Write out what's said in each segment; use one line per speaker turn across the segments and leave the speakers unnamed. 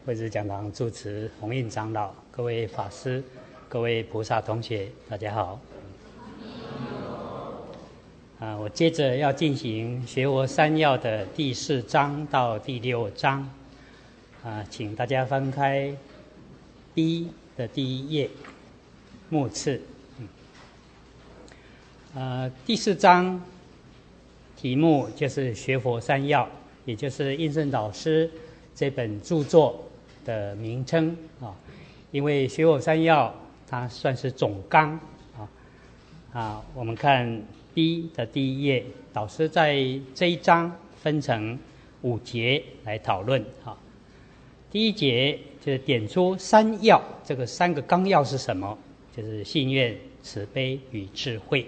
惠智讲堂住持弘印长老，各位法师，各位菩萨同学，大家好。我接着要进行学佛三要的第4章到第6章，请大家翻开 B 的第1页，目次。第4章题目就是学佛三要，也就是印顺导师这本著作的名称啊。因为学佛三要它算是总纲我们看 B 的第1页，导师在这一章分成5节来讨论第1节就是点出三要，这个3个纲要是什么？就是信愿、慈悲与智慧。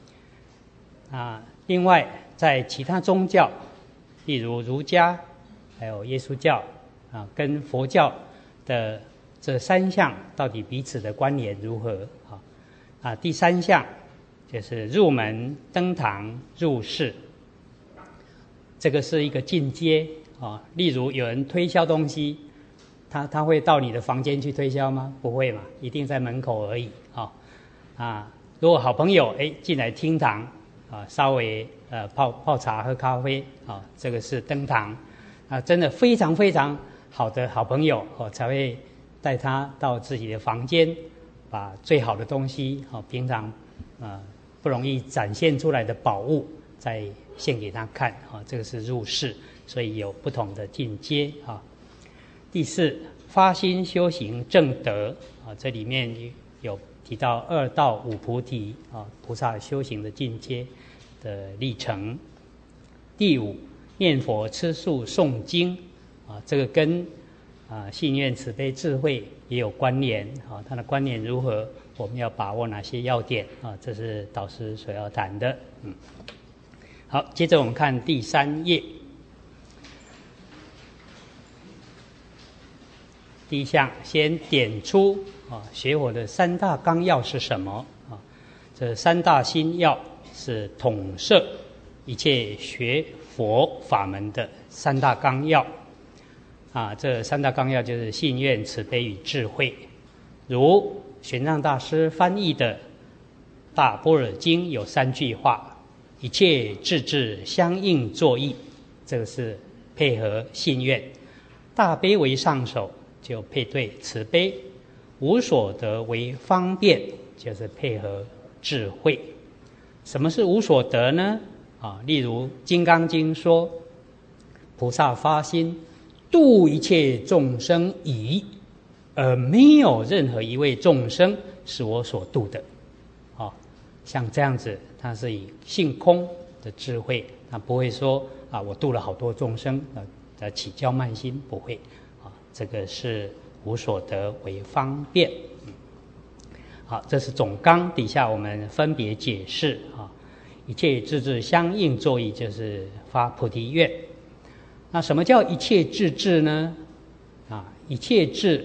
另外在其他宗教，例如儒家还有耶稣教跟佛教的这3项到底彼此的关联如何第3项就是入门、登堂、入室，这个是一个进阶例如有人推销东西，他会到你的房间去推销吗？不会嘛，一定在门口而已如果好朋友进来厅堂稍微泡茶喝咖啡这个是登堂真的非常非常好的好朋友才会带他到自己的房间，把最好的东西平常不容易展现出来的宝物再献给他看这个是入室，所以有不同的进阶第4，发心修行正德这里面有提到2到5菩提菩萨修行的进阶的历程。第5，念佛、吃素、诵经这个跟信愿、慈悲、智慧也有关联它的关联如何？我们要把握哪些要点这是导师所要谈的。好，接着我们看第3页，第1项先点出学佛的3大纲要是什么这3大心要是统摄一切学佛法门的3大纲要这3大纲要就是信愿、慈悲与智慧。如玄奘大师翻译的《大般若经》有3句话：一切智智相应作意，这个是配合信愿；大悲为上首，就配对慈悲；无所得为方便，就是配合智慧。什么是无所得呢？例如《金刚经》说，菩萨发心度一切众生已，而没有任何一位众生是我所度的像这样子，它是以性空的智慧，它不会说我度了好多众生起骄慢心，不会这个是无所得为方便。好，这是总纲，底下我们分别解释一切智智相应作意，就是发菩提愿。那什么叫一切智智呢？一切智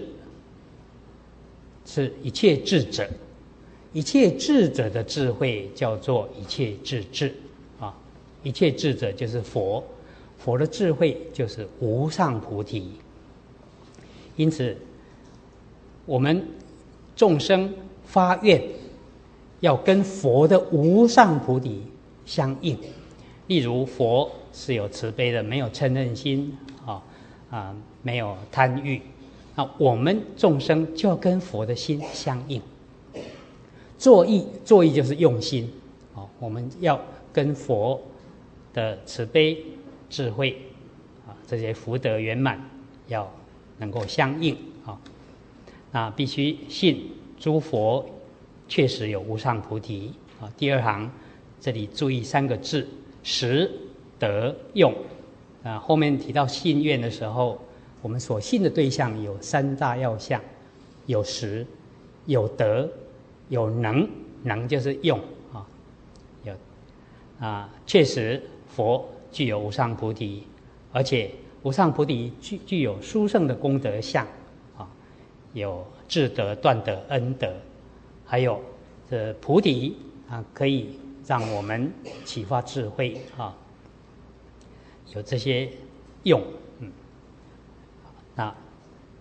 是一切智者，一切智者的智慧叫做一切智智一切智者就是佛，佛的智慧就是无上菩提。因此我们众生发愿要跟佛的无上菩提相应。例如佛是有慈悲的，没有嗔恨心没有贪欲，我们众生就要跟佛的心相应。作意就是用心我们要跟佛的慈悲智慧这些福德圆满要能够相应那必须信诸佛确实有无上菩提第2行这里注意3个字：实、得、用后面提到信愿的时候，我们所信的对象有3大要项，有实、有得、有能。能就是用有确实佛具有无上菩提，而且无上菩提具有殊胜的功德相有智德、断德、恩德，还有这菩提可以让我们启发智慧有这些用那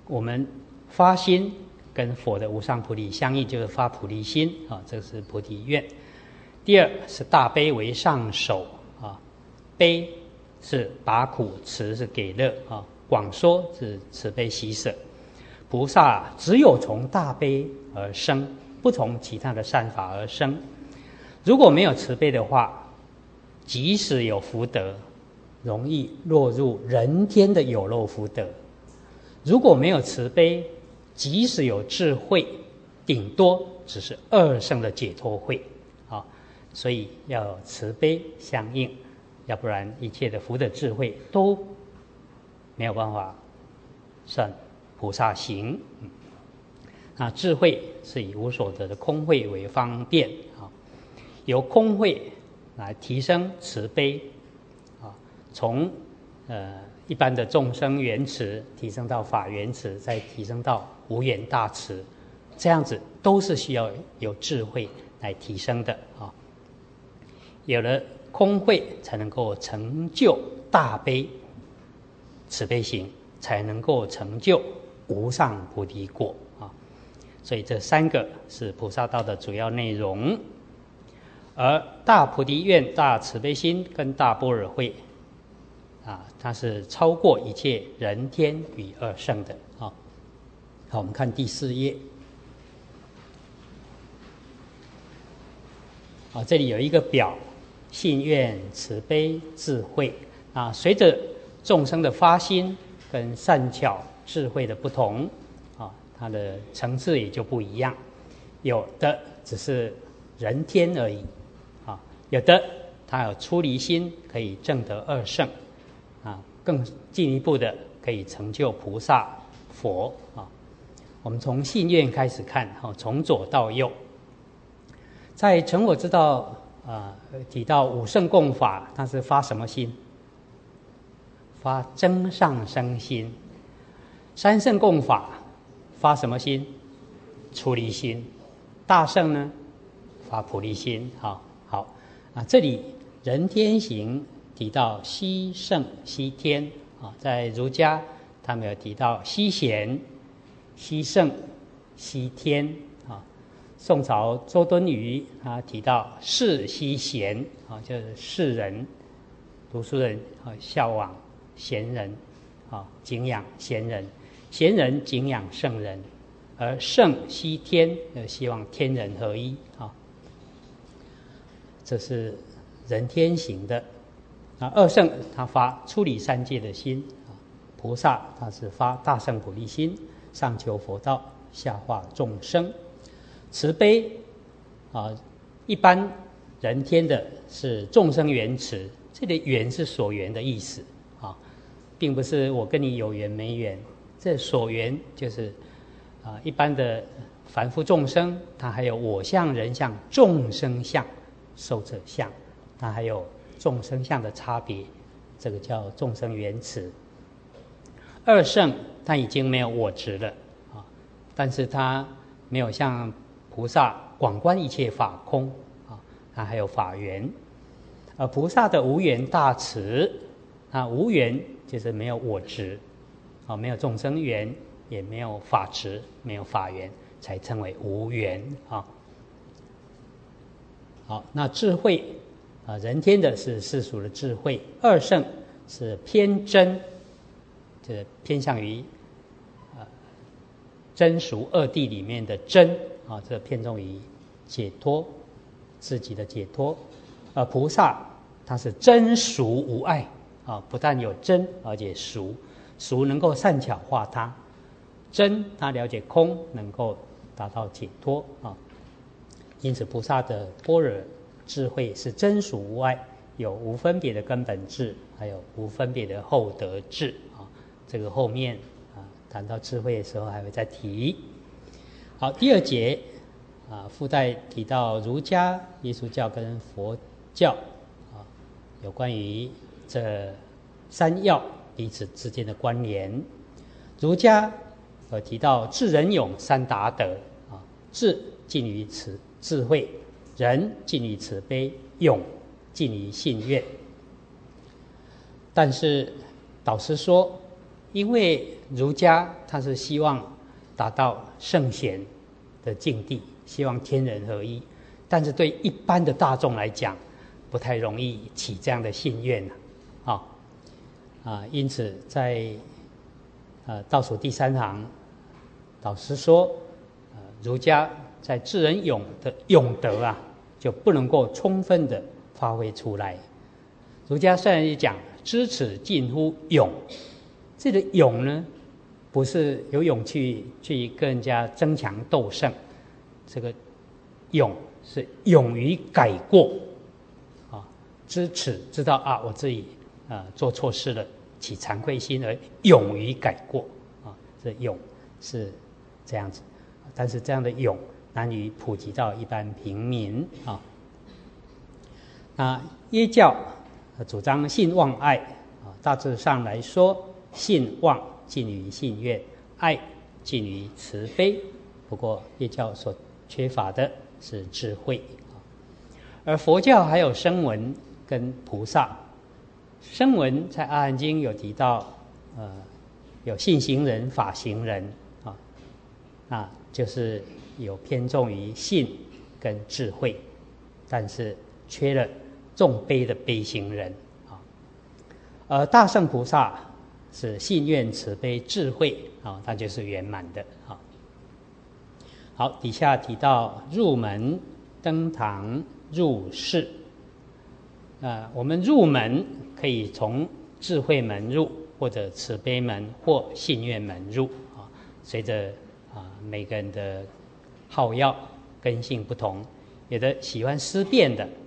我们发心跟佛的无上菩提相应，就是发菩提心啊，这是菩提愿。第二是大悲为上首啊，悲是拔苦，慈是给乐啊，广说是慈悲喜舍。菩萨只有从大悲而生，不从其他的善法而生。如果没有慈悲的话，即使有福德，容易落入人天的有漏福德；如果没有慈悲，即使有智慧，顶多只是二圣的解脱慧啊。所以要有慈悲相应，要不然一切的福德智慧都没有办法算菩萨行。那智慧是以无所得的空慧为方便啊，由空慧来提升慈悲啊，从一般的众生缘慈提升到法缘慈，再提升到无缘大慈，这样子都是需要有智慧来提升的啊。有了空慧，才能够成就大悲慈悲行，才能够成就无上菩提果啊。所以这三个是菩萨道的主要内容。而大菩提愿、大慈悲心跟大般若慧啊，它是超过一切人天与二圣的啊。好，我们看第4页啊，这里有一个表，信愿、慈悲、智慧啊，随着众生的发心跟善巧智慧的不同啊，它的层次也就不一样。有的只是人天而已啊，有的它有出离心，可以证得二圣啊，更进一步的可以成就菩萨佛啊。我们从信愿开始看，从左到右，在成我之道提到五圣共法，它是发什么心？发增上生心。三圣共法发什么心？出离心。大圣呢？发菩提心。好啊，这里人天行提到悉圣悉天啊，在儒家他们有提到悉贤、悉圣、悉天啊。宋朝周敦颐他提到世悉贤啊，就是世人、读书人啊，效往贤人啊，敬仰贤人，贤人敬仰圣人，而圣悉天，希望天人合一啊。这是人天行的。那二圣他发出离三界的心啊，菩萨他是发大圣菩提心，上求佛道，下化众生。慈悲啊，一般人天的是众生缘慈，这里缘是所缘的意思啊，并不是我跟你有缘没缘。这所缘就是一般的凡夫众生，他还有我相、人相、众生相、寿者相，它还有众生相的差别，这个叫众生缘慈。二圣他已经没有我执了啊，但是他没有像菩萨广观一切法空啊，它还有法缘。而菩萨的无缘大慈，那无缘就是没有我执啊，没有众生缘，也没有法执，没有法缘，才称为无缘啊。好，那智慧啊，人天的是世俗的智慧，二圣是偏真，这偏向于真俗二谛里面的真啊，这偏重于解脱，自己的解脱。菩萨他是真俗无碍啊，不但有真，而且俗，俗能够善巧化他，真他了解空，能够达到解脱啊。因此菩萨的般若智慧是真俗无碍，有无分别的根本智，还有无分别的后得智啊。这个后面谈到智慧的时候还会再提。好，第2节附带提到儒家、耶稣教跟佛教有关于这三要彼此之间的关联。儒家有提到智、仁、勇三达德啊，智近于智慧，仁近于慈悲，勇近于信愿。但是导师说，因为儒家他是希望达到圣贤的境地，希望天人合一，但是对一般的大众来讲，不太容易起这样的心愿因此在倒数第3行，导师说，儒家在智人勇的勇德就不能够充分的发挥出来。儒家虽然讲知耻近乎勇，这个勇呢，不是有勇气去跟人家争强斗胜，这个勇是勇于改过知耻，知道我自己做错事了，起惭愧心而勇于改过这勇是这样子，但是这样的勇难于普及到一般平民耶教主张信望爱大致上来说，信望近于信愿，爱近于慈悲。不过耶教所缺乏的是智慧而佛教还有声闻跟菩萨。声闻在阿含经有提到有信行人、法行人就是有偏重于信跟智慧，但是缺了重悲的悲行人而大乘菩萨是信愿慈悲智慧它就是圆满的好，底下提到入门、登堂、入室我们入门可以从智慧门入，或者慈悲门或信愿门入随着每个人的好药根性不同，有的喜欢思辨的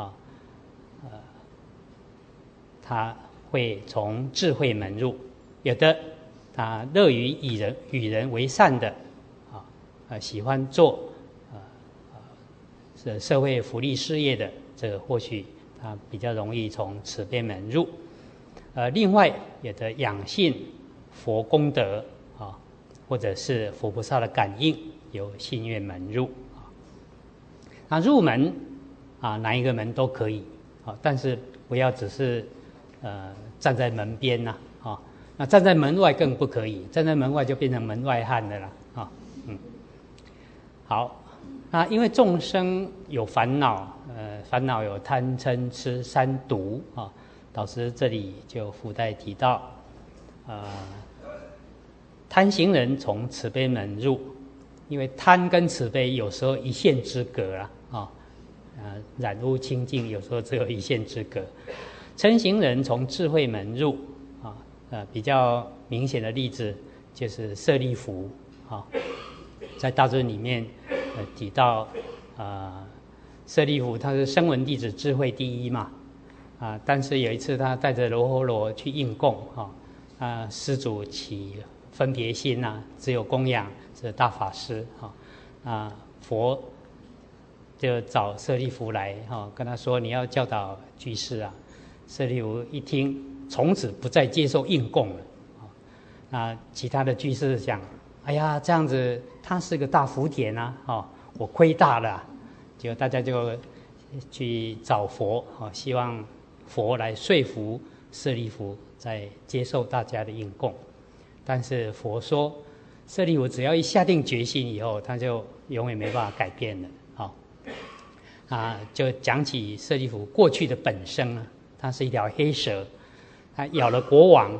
他会从智慧门入，有的他乐于与人为善的喜欢做社会福利事业的，这个或许他比较容易从慈悲门入另外有的养信佛功德或者是佛菩萨的感应，由信愿门入那入门哪一个门都可以但是不要只是站在门边那站在门外更不可以，站在门外就变成门外汉的了好，那因为众生有烦恼烦恼有贪嗔痴三毒导师这里就附带提到贪行人从慈悲门入，因为贪跟慈悲有时候一线之隔染污清净有时候只有一线之隔。嗔行人从智慧门入比较明显的例子就是舍利弗在大尊里面提到舍利弗他是声闻弟子，智慧第一嘛但是有一次他带着罗睺罗去应供施主起分别心只有供养这大法师佛就找舍利弗来跟他说你要教导居士舍利弗一听，从此不再接受应供了那其他的居士想，哎呀这样子他是个大福田我亏大了结果大家就去找佛希望佛来说服舍利弗再接受大家的应供。但是佛说舍利弗只要一下定决心以后，他就永远没办法改变了就讲起舍利弗过去的本生他是一条黑蛇，他咬了国王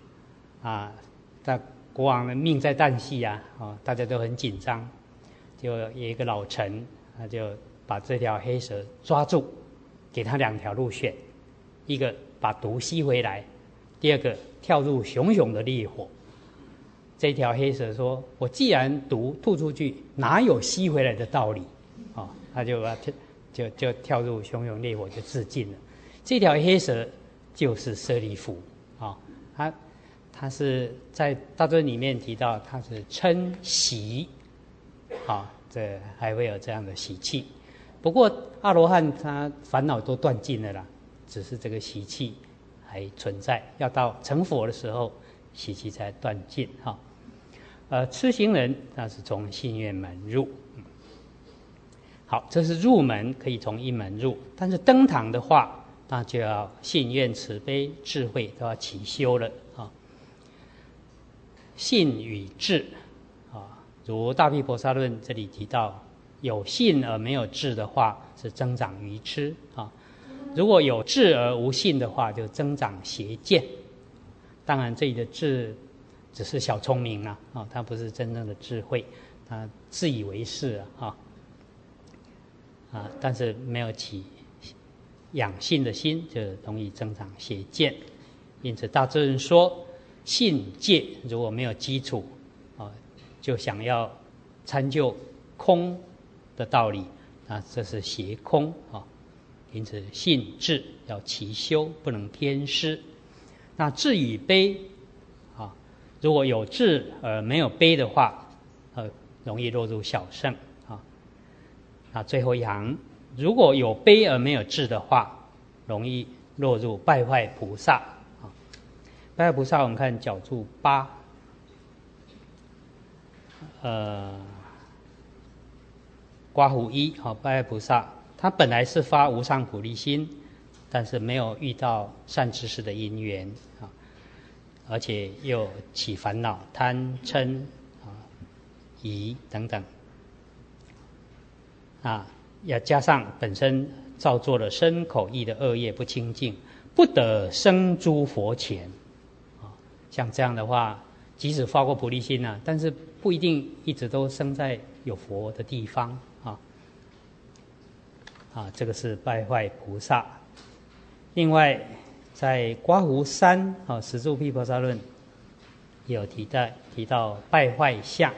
但国王的命在旦夕大家都很紧张，就有一个老臣他就把这条黑蛇抓住，给他2条路选，一个把毒吸回来，第二个跳入熊熊的烈火。这条黑蛇说，我既然毒吐出去，哪有吸回来的道理他就跳入熊熊烈火就自尽了。这条黑蛇就是舍利弗他是在大尊里面提到他是嗔习这还会有这样的习气。不过阿罗汉他烦恼都断尽了啦，只是这个习气还存在，要到成佛的时候习气才断尽痴行人那是从信愿门入好，这是入门，可以从一门入。但是登堂的话，那就要信愿慈悲智慧都要齐修了信与智如大毗婆萨论这里提到，有信而没有智的话是增长愚痴如果有智而无信的话，就增长邪见。当然这里的智只是小聪明它不是真正的智慧，它自以为是但是没有起养信的心，就容易增长邪见。因此大智人说，信戒如果没有基础就想要参究空的道理，这是邪空因此信智要齐修，不能偏失。那智与悲如果有智而没有悲的话容易落入小乘那最后一行，如果有悲而没有智的话，容易落入败坏菩萨败坏菩萨我们看角注8刮胡一败坏菩萨他本来是发无上菩提心，但是没有遇到善知识的因缘而且又起烦恼贪嗔疑等等要加上本身造作了身口意的恶业不清净，不得生诸佛前像这样的话，即使发过菩提心但是不一定一直都生在有佛的地方这个是败坏菩萨。另外在刮胡3十住毗婆萨论也有提到败坏相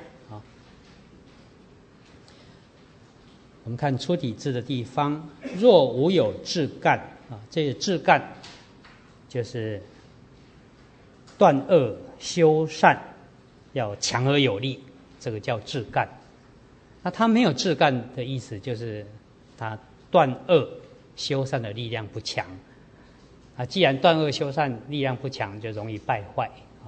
我们看出体字的地方，若无有智干这个智干就是断恶修善要强而有力，这个叫智干。那他没有智干的意思就是他断恶修善的力量不强既然断恶修善力量不强，就容易败坏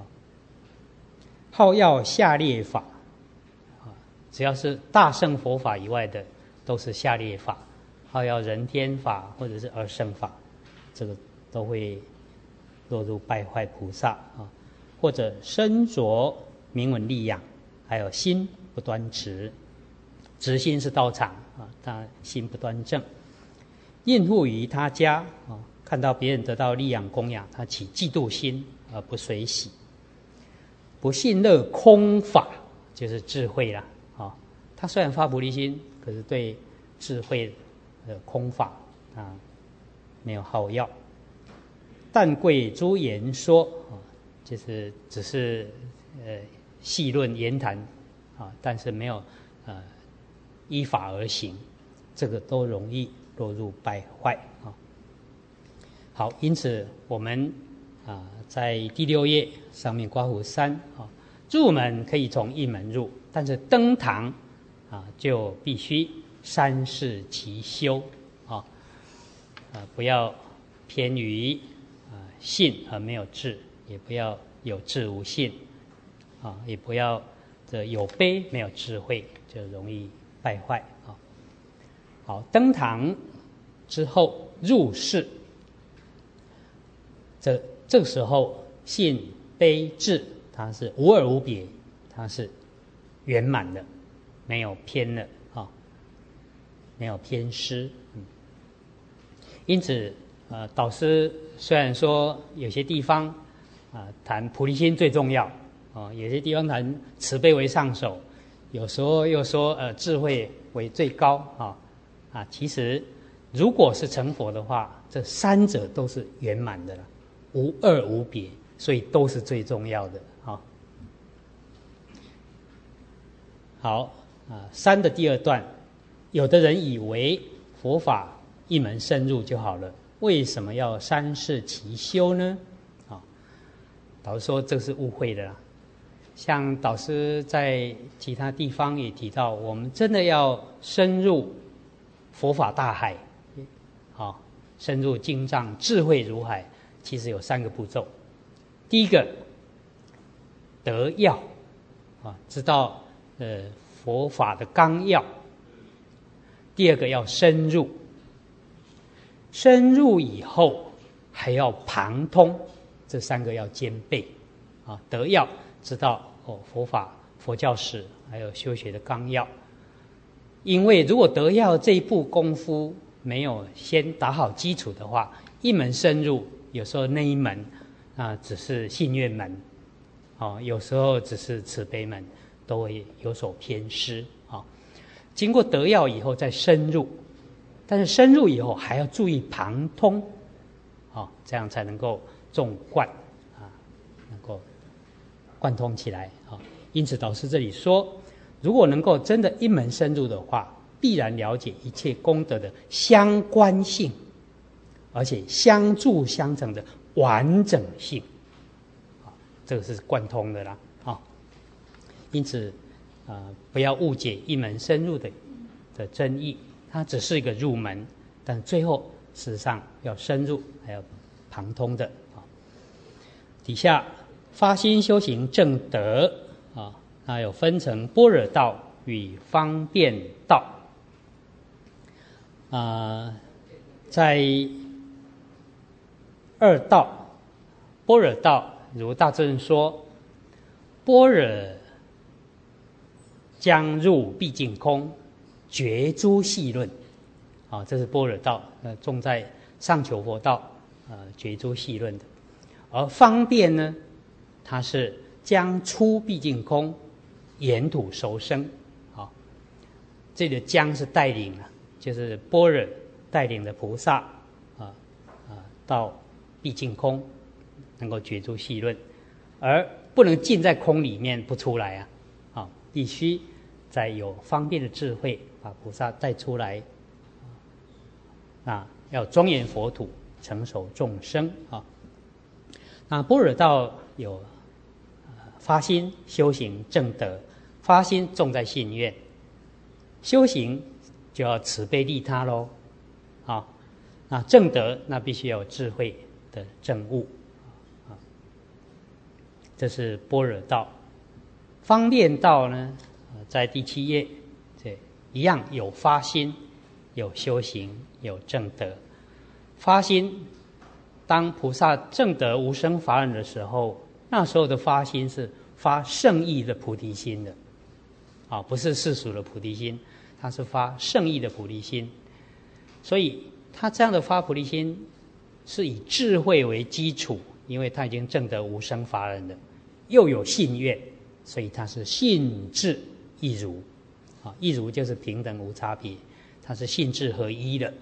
好要下劣法只要是大乘佛法以外的都是下劣法，好要人天法或者是二乘法，这个都会落入败坏菩萨或者身着名闻利养，还有心不端直，直心是道场但心不端正，应付于他家看到别人得到利养供养，他起嫉妒心而不随喜，不信乐空法就是智慧啦他虽然发菩提心，可是对智慧的空法没有好要。但贵诸言说就是只是细论言谈但是没有依法而行，这个都容易落入败坏好，因此我们在第6页上面刮胡3入门可以从一门入，但是登堂就必须三世齐修不要偏于信而没有智，也不要有智无信也不要有悲没有智慧，就容易败坏好，登堂之后入世，这个时候信悲智它是无二无别，它是圆满的，没有偏了没有偏失因此导师虽然说有些地方谈菩提心最重要有些地方谈慈悲为上首，有时候又说智慧为最高其实如果是成佛的话，这三者都是圆满的了，无二无别，所以都是最重要的好3的第2段，有的人以为佛法一门深入就好了，为什么要三世齐修呢导师说这是误会的啦。像导师在其他地方也提到，我们真的要深入佛法大海深入经藏，智慧如海，其实有3个步骤。第一个得要知道佛法的纲要。第2个要深入，深入以后还要旁通，这3个要兼备得要知道佛法、佛教史，还有修学的纲要。因为如果得要这一步功夫没有先打好基础的话，一门深入，有时候那一门只是信愿门，有时候只是慈悲门，都会有所偏失啊。经过得要以后再深入，但是深入以后还要注意旁通，这样才能够纵贯能够贯通起来啊。因此导师这里说，如果能够真的一门深入的话，必然了解一切功德的相关性，而且相助相成的完整性，这个是贯通的啦。因此不要误解一门深入的真意，它只是一个入门，但最后事实上要深入，还要旁通的。底下发心修行正德它有分成般若道与方便道。在二道，般若道如大正说，般若将入毕竟空，觉诸细论，这是般若道，重在上求佛道，觉诸细论的。而方便呢，它是将出毕竟空，沿土熟生。这里的将是带领就是般若带领的菩萨到毕竟空，能够觉诸细论，而不能进在空里面不出来必须在有方便的智慧把菩萨带出来，要庄严佛土，成熟众生那般若道有发心修行正德，发心重在信愿，修行就要慈悲利他咯那正德那必须要有智慧的正悟这是般若道。方便道呢，在第7页，这一样有发心，有修行，有正德。发心，当菩萨正德无生法忍的时候，那时候的发心是发圣意的菩提心的不是世俗的菩提心，它是发圣意的菩提心。所以他这样的发菩提心是以智慧为基础，因为他已经证得无生法忍了，又有信愿，所以他是信智一如一如就是平等无差别，它是信智合一的。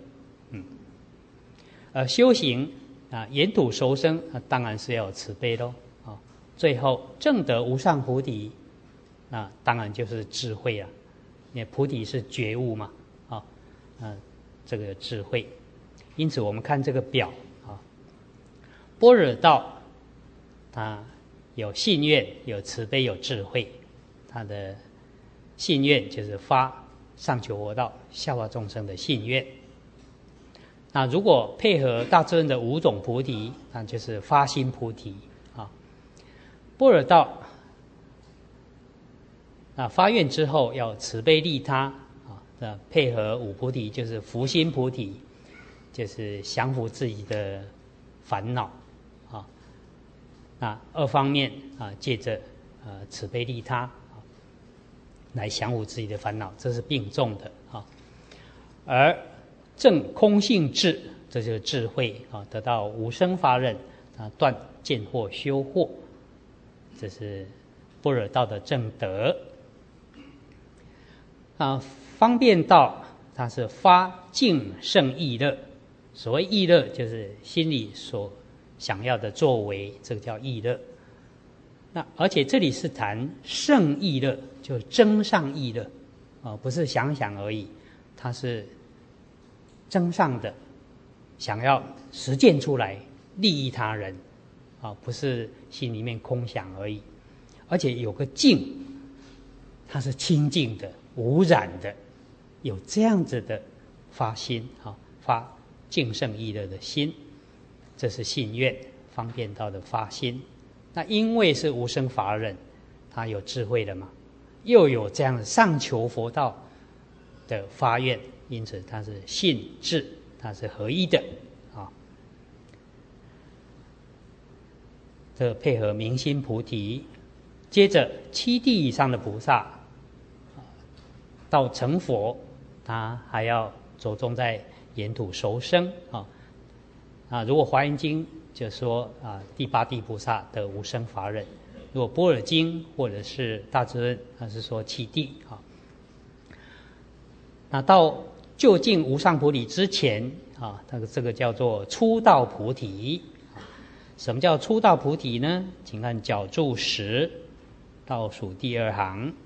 修行沿土熟生当然是要有慈悲咯最后证得无上菩提，当然就是智慧了，因为菩提是觉悟嘛这个智慧。因此我们看这个表般若道它有信愿，有慈悲，有智慧。它的信愿就是发上求佛道，下化众生的信愿。那如果配合大智论的5种菩提，那就是发心菩提般若道发愿之后要慈悲利他配合5菩提，就是福心菩提，就是降伏自己的烦恼那2方面借着慈悲利他来降伏自己的烦恼，这是并重的而证空性智，这就是智慧得到无生法忍断见惑修惑，这是般若道的正德方便道它是发净胜意乐。所谓意乐就是心里所想要的作为，这个叫意乐。那而且这里是谈胜意乐，就增上意乐不是想想而已，它是增上的，想要实践出来利益他人不是心里面空想而已。而且有个净，它是清净的无染的，有这样子的发心发净胜意乐的心，这是信愿方便道的发心。那因为是无生法忍，他有智慧的嘛，又有这样上求佛道的发愿，因此他是信智，他是合一的这配合明心菩提， 接着7地以上的菩萨到成佛，他还要着重在沿途熟生如果华严经就说第8地菩萨得无生法忍，如果般若经或者是大智论，它是说7地那到究竟无上菩提之前这个叫做初道菩提。什么叫初道菩提呢？请看角注10倒数第2行，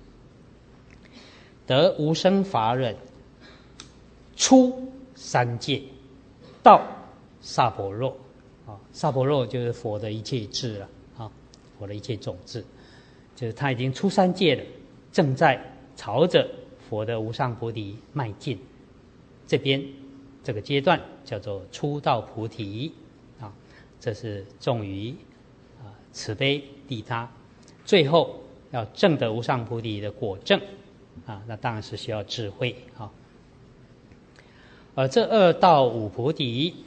得无生法忍，出三界，到萨婆若萨婆若就是佛的一切智了佛的一切种智，就是他已经出三界了，正在朝着佛的无上菩提迈进。这边这个阶段叫做初道菩提这是重于慈悲利他，最后要证得无上菩提的果证那当然是需要智慧而这2到5菩提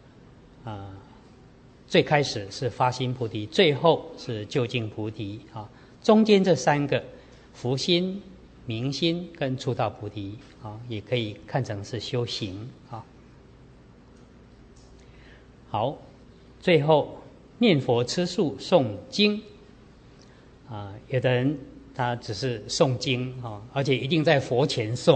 最开始是发心菩提，最后是究竟菩提中间这3个福心、明心跟初道菩提也可以看成是修行好，最后念佛吃素诵经有的人他只是诵经而且一定在佛前诵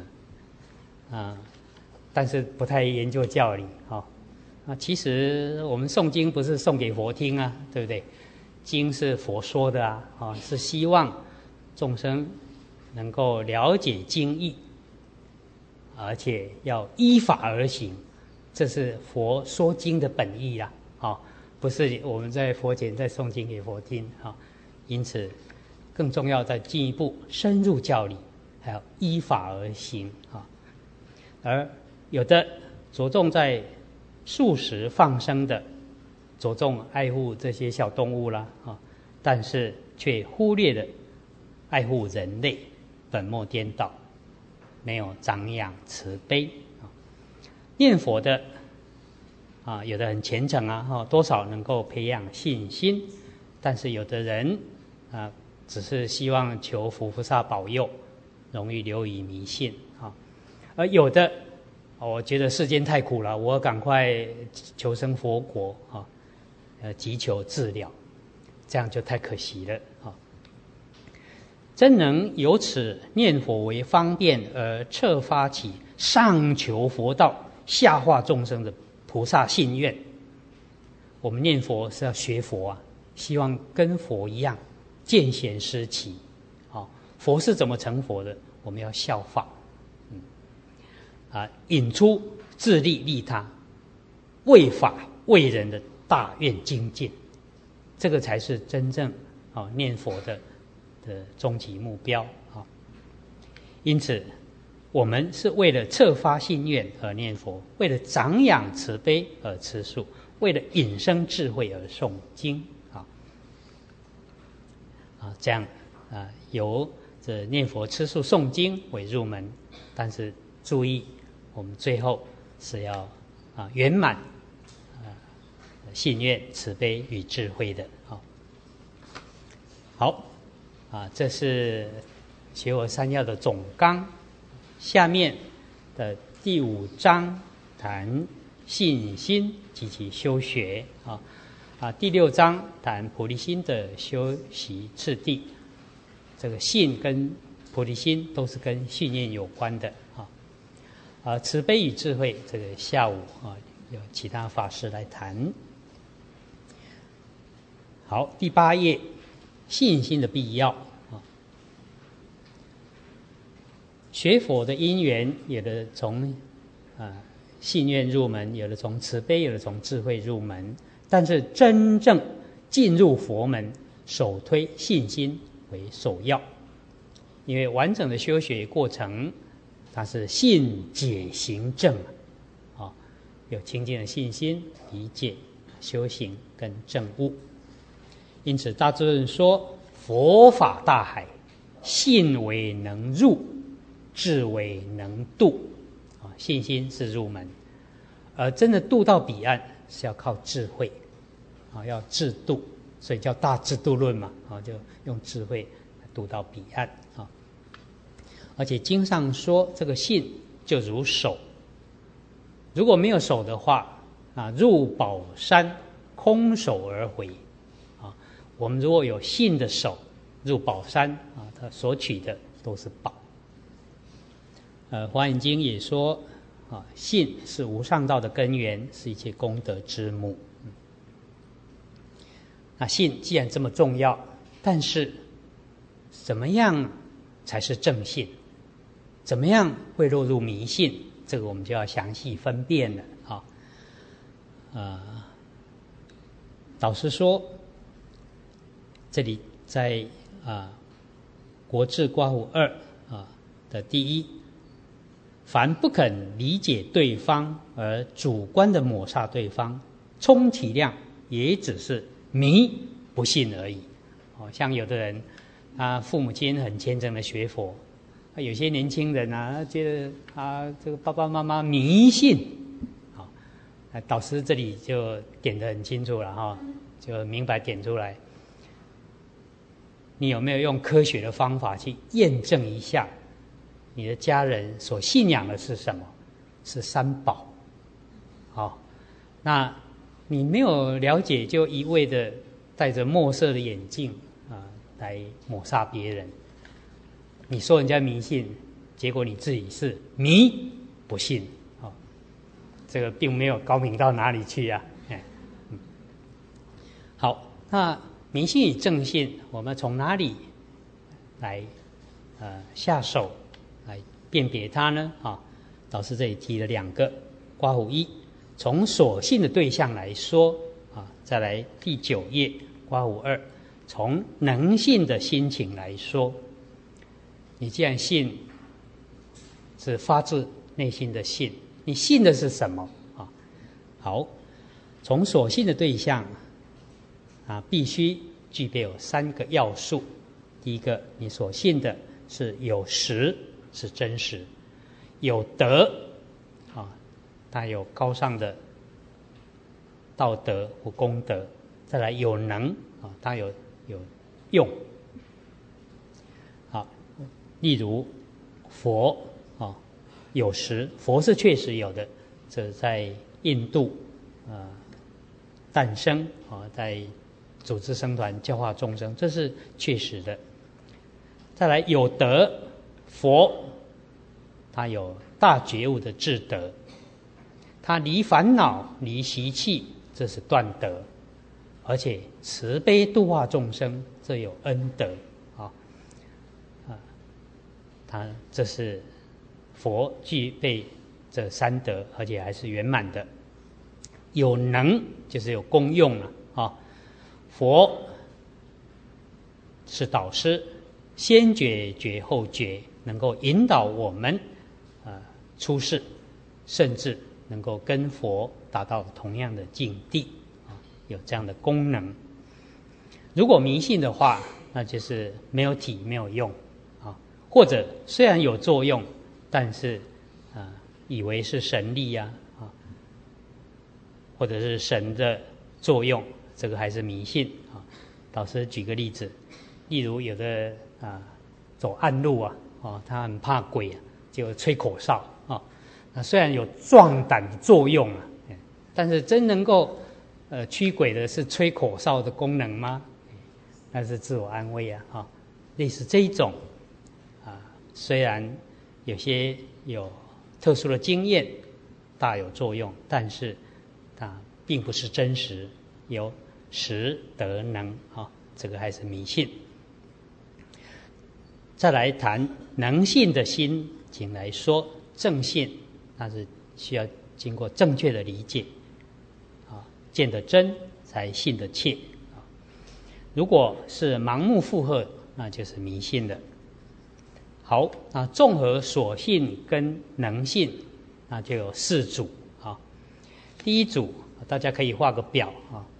但是不太研究教理其实我们诵经不是诵给佛听对不对？经是佛说的是希望众生能够了解经义，而且要依法而行，这是佛说经的本意不是我们在佛前再诵经给佛听因此更重要再进一步深入教理，还要依法而行而有的着重在素食放生的，着重爱护这些小动物啦但是却忽略了爱护人类，本末颠倒，没有长养慈悲念佛的有的很虔诚多少能够培养信心，但是有的人只是希望求佛菩萨保佑，容易流于迷信而有的我觉得世间太苦了，我赶快求生佛国急求治疗，这样就太可惜了真能由此念佛为方便而策发起上求佛道下化众生的菩萨信愿。我们念佛是要学佛希望跟佛一样见贤思齐佛是怎么成佛的，我们要效法引出自利利他、为法为人的大愿精进，这个才是真正念佛的终极目标因此我们是为了策发信愿而念佛，为了长养慈悲而吃素，为了引生智慧而诵经这样由这念佛吃素诵经为入门，但是注意我们最后是要圆满信愿慈悲与智慧的好这是学佛三要的总纲。下面的第5章谈信心及其修学第6章谈菩提心的修习次第。这个信跟菩提心都是跟信念有关的慈悲与智慧，这个下午有其他法师来谈。好，第8页信心的必要学佛的因缘，有的从信愿入门，有的从慈悲，有的从智慧入门，但是真正进入佛门，首推信心为首要，因为完整的修学过程它是信解行证有清净的信心、理解、修行跟证悟。因此大智论说佛法大海，信为能入，智为能渡信心是入门，而真的渡到彼岸是要靠智慧要自渡所以叫大智度论嘛，就用智慧渡到彼岸啊。而且经上说，这个信就如手，如果没有手的话入宝山空手而回啊。我们如果有信的手入宝山它所取的都是宝。华严经也说信是无上道的根源，是一切功德之母。那信既然这么重要，但是怎么样才是正信？怎么样会落入迷信？这个我们就要详细分辨了导师说，这里在国志刮胡2的第一，凡不肯理解对方而主观的抹杀对方，充其量也只是迷不信而已。像有的人父母亲很虔诚的学佛，有些年轻人觉得这个爸爸妈妈迷信，导师这里就点得很清楚了就明白点出来。你有没有用科学的方法去验证一下你的家人所信仰的是什么？是三宝。那你没有了解，就一味的戴着墨色的眼镜来抹杀别人。你说人家迷信，结果你自己是迷不信这个并没有高明到哪里去好，那迷信与正信，我们从哪里来下手来辨别它呢？导师这里提了2个，刮胡1，从所信的对象来说再来第9页刮胡2，从能信的心情来说。你既然信，是发自内心的信，你信的是什么好，从所信的对象必须具备有3个要素。第一个，你所信的是有实，是真实；有德它有高尚的道德或功德；再来有能它有用。例如佛有实，佛是确实有的，这在印度诞生在组织僧团教化众生，这是确实的。再来有德，佛他有大觉悟的智德，他离烦恼离习气，这是断德，而且慈悲度化众生，这有恩德他这是佛具备这3德，而且还是圆满的。有能就是有功用了佛是导师，先觉觉后觉，能够引导我们出世，甚至能够跟佛达到同样的境地有这样的功能。如果迷信的话，那就是没有体没有用或者虽然有作用，但是以为是神力或者是神的作用，这个还是迷信导师举个例子，例如有的走暗路他很怕鬼就吹口哨那虽然有壮胆的作用但是真能够驱鬼的是吹口哨的功能吗？那是自我安慰类似这一种虽然有些有特殊的经验大有作用，但是它并不是真实，有实德能这个还是迷信。再来谈能信的心情来说，正信那是需要经过正确的理解见得真才信得切如果是盲目附和，那就是迷信的。好，那综合所信跟能信，那就有4组第一组大家可以画个表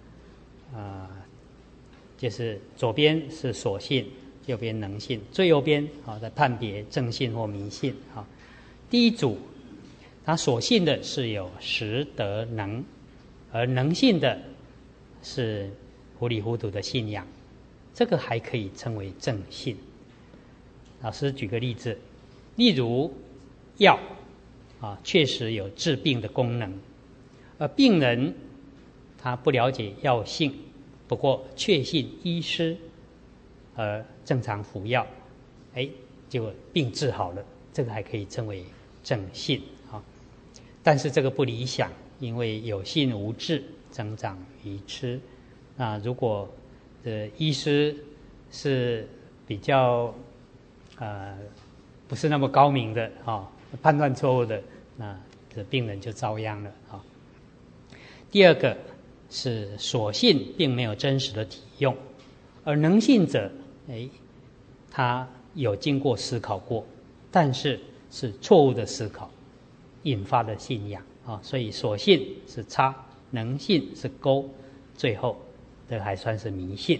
就是左边是所信，右边能信，最右边在判别正信或迷信第一组他所信的是有实德能，而能信的是糊里糊涂的信仰，这个还可以称为正信。老师举个例子，例如药确实有治病的功能，而病人他不了解药性，不过确信医师而正常服药，结果病治好了，这个还可以称为正信但是这个不理想，因为有信无治，增长愚痴。那如果医师是比较不是那么高明的判断错误的，那这病人就遭殃了第二个是所信并没有真实的体用，而能信者他有经过思考过，但是是错误的思考引发的信仰所以所信是叉，能信是勾，最后这还算是迷信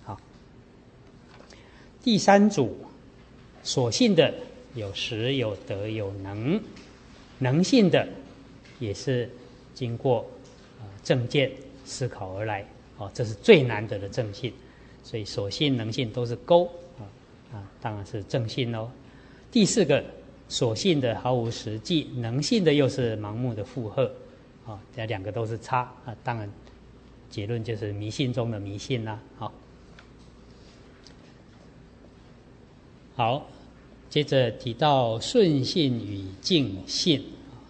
第三组所信的有实有德有能，能信的也是经过正见思考而来这是最难得的正信，所以所信能信都是勾当然是正信咯。第四个所信的毫无实际，能信的又是盲目的附和这两个都是差当然结论就是迷信中的迷信啦好，接着提到顺信与净信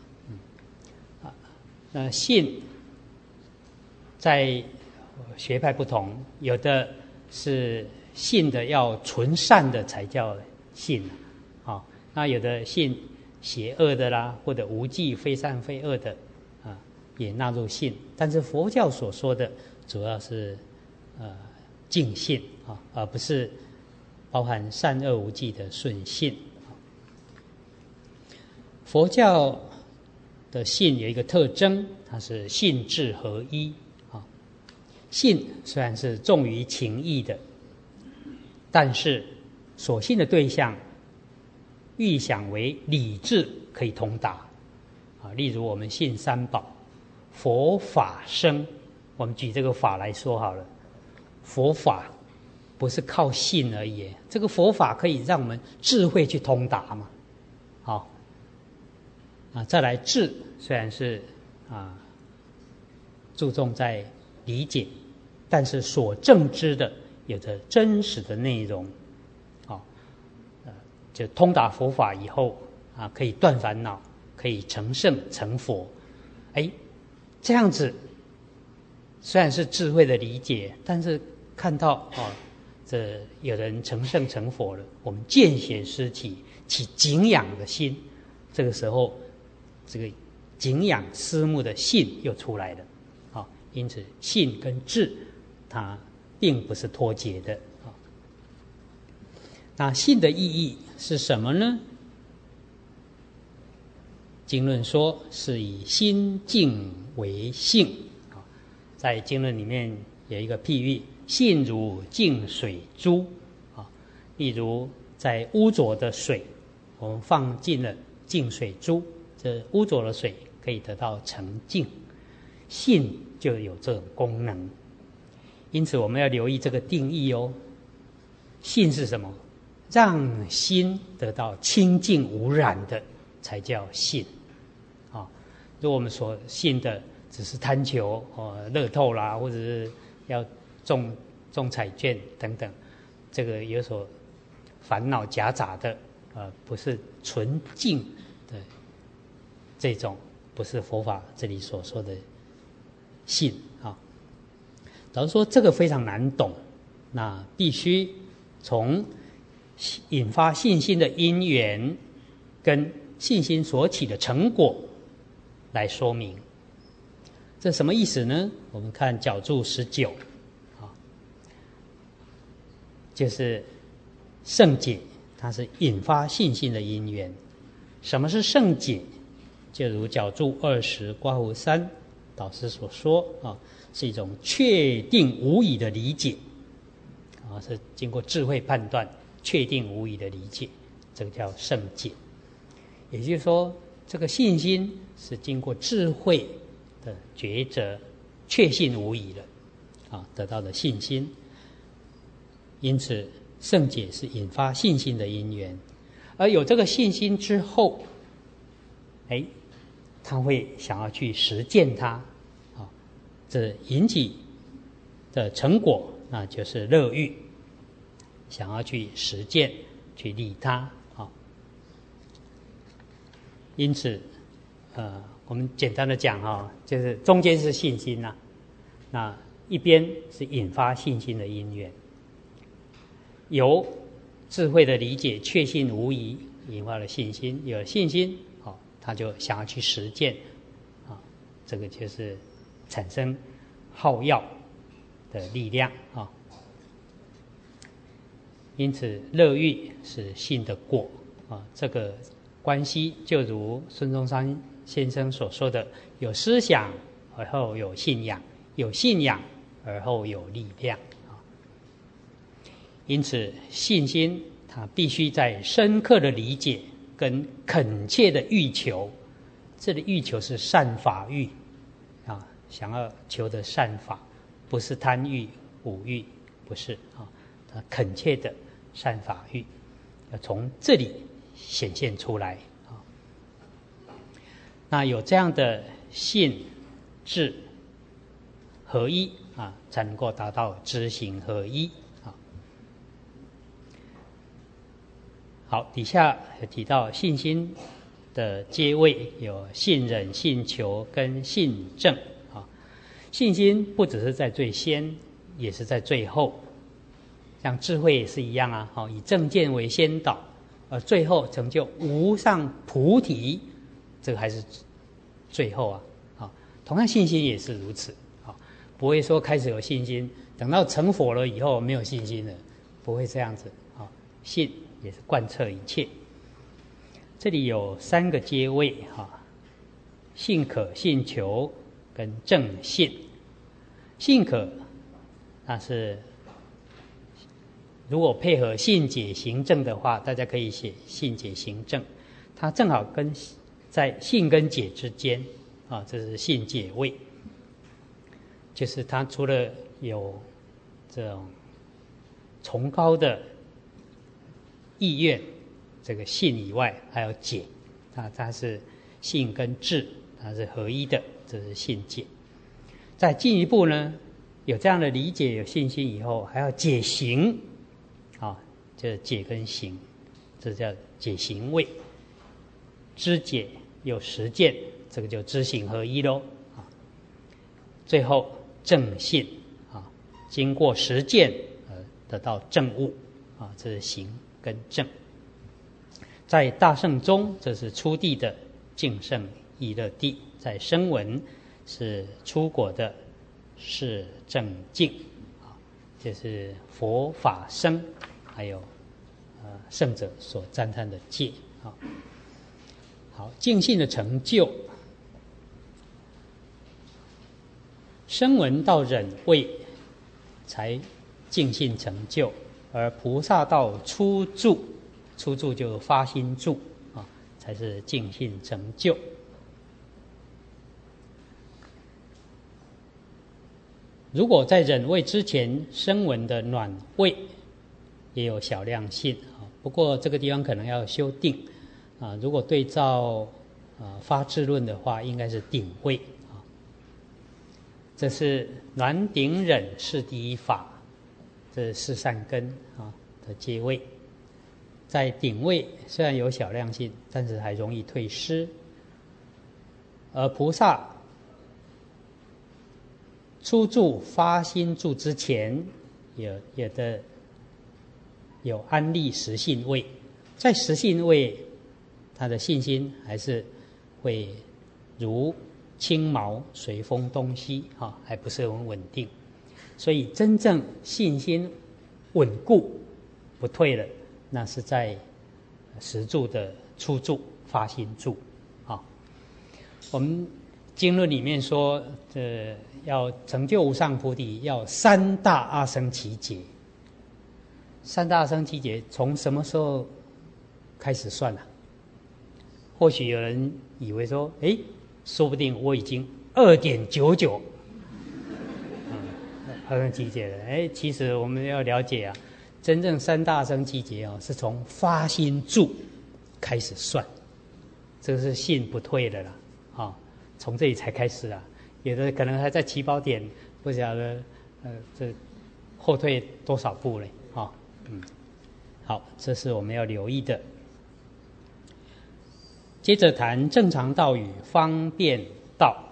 那信在学派不同，有的是信的要纯善的才叫信那有的信邪恶的啦，或者无记非善非恶的也纳入信，但是佛教所说的主要是净信而不是包含善恶无记的顺信。佛教的信有一个特征，它是信智合一信虽然是重于情义的，但是所信的对象预想为理智可以通达例如我们信三宝，佛法僧，我们举这个法来说好了，佛法不是靠信而已，这个佛法可以让我们智慧去通达嘛再来智虽然是注重在理解，但是所证知的有着真实的内容就通达佛法以后可以断烦恼，可以成圣成佛这样子虽然是智慧的理解，但是看到这有人成圣成佛了，我们见贤思齐，起敬仰的心，这个时候这个敬仰思慕的信又出来了因此信跟智它并不是脱节的那信的意义是什么呢？经论说是以心净为性在经论里面有一个譬喻，信如净水珠例如在污浊的水，我们放进了净水珠，这污浊的水可以得到澄净，信就有这种功能。因此我们要留意这个定义信是什么？让心得到清净无染的才叫信如果我们所信的只是贪求乐透啦，或者是要中彩券等等，这个有所烦恼夹杂的不是纯净的这种，不是佛法这里所说的信老实说这个非常难懂，那必须从引发信心的因缘跟信心所起的成果来说明。这什么意思呢？我们看角注19就是圣解，它是引发信心的因缘。什么是圣解？就如角注20括弧3导师所说是一种确定无疑的理解是经过智慧判断确定无疑的理解，这个叫圣解。也就是说这个信心是经过智慧的抉择确信无疑的得到的信心。因此圣解是引发信心的因缘，而有这个信心之后，他会想要去实践它，这引起的成果那就是乐欲，想要去实践去利他。因此我们简单的讲就是中间是信心那一边是引发信心的因缘，有智慧的理解确信无疑，引发了信心，有了信心他就想要去实践这个就是产生好药的力量因此乐欲是信的果这个关系就如孙中山先生所说的，有思想而后有信仰，有信仰而后有力量因此信心它必须在深刻的理解跟恳切的欲求，这里欲求是善法欲想要求得善法，不是贪欲五欲，不是他恳切的善法欲要从这里显现出来那有这样的信智合一才能够达到知行合一好，底下有提到信心的阶位有信忍、信求跟信正信心不只是在最先，也是在最后，像智慧也是一样以正见为先导，而最后成就无上菩提，这个还是最后同样信心也是如此不会说开始有信心，等到成佛了以后没有信心了，不会这样子信也是贯彻一切。这里有3个阶位信可、信求跟正信。信可那是如果配合信解行正的话，大家可以写信解行正，它正好在信跟解之间这是信解位，就是它除了有这种崇高的意愿这个信以外，还有解它是信跟智它是合一的，这是信解。再进一步呢，有这样的理解有信心以后，还要解行就是解跟行，这叫解行位。知解有实践，这个就知行合一咯最后正信经过实践得到正悟这是行跟正。在大圣中，这是初地的净圣意乐地，在声闻是出果的是正净就是佛法僧还有圣者所赞叹的戒好，净信的成就，声闻到忍位才净信成就，而菩萨道初住就发心住才是净信成就。如果在忍位之前，声闻的暖位也有小量信不过这个地方可能要修定如果对照发智论的话，应该是顶位这是暖顶忍是第一法，这是四善根的阶位。在顶位虽然有小量信，但是还容易退失。而菩萨初住发心住之前，有安立实信位，在实信位，他的信心还是会如轻毛随风东西还不是很稳定。所以真正信心稳固不退了，那是在实住的初住发心住我们经论里面说要成就无上菩提，要3大阿僧祇劫。3大阿僧祇劫从什么时候开始算或许有人以为说说不定我已经2.99 大乘集结的。其实我们要了解啊，真正三大乘集结啊，是从发心住开始算，这个是信不退的啦，从这里才开始啊。有的可能还在起跑点，不晓得这后退多少步嘞，好，这是我们要留意的。接着谈正常道与方便道。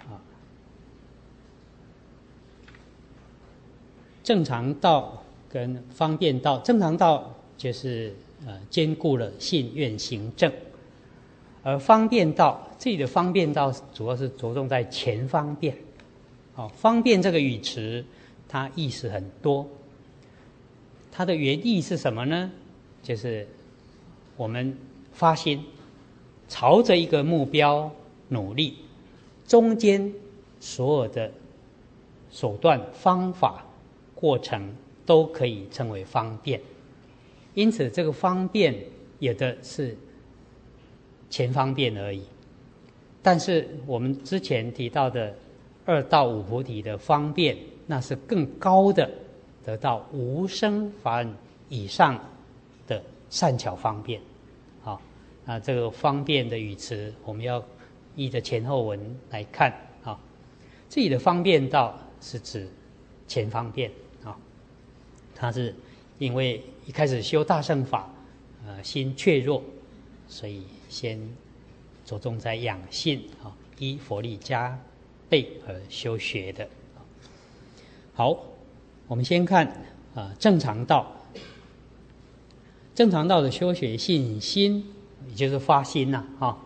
正常道跟方便道，正常道就是兼顾了信愿行正，而方便道，这里的方便道主要是着重在前方便。方便这个语词，它意思很多。它的原意是什么呢？就是我们发心，朝着一个目标努力，中间所有的手段、方法、过程都可以称为方便。因此这个方便有的是前方便而已，但是我们之前提到的2到5菩提的方便，那是更高的，得到无生法忍以上的善巧方便。那这个方便的语词，我们要依着前后文来看。这里的方便道是指前方便。它是因为一开始修大乘法，心怯弱，所以先着重在养性，依佛力加倍而修学的。好，我们先看正常道。正常道的修学信心，也就是发心呐。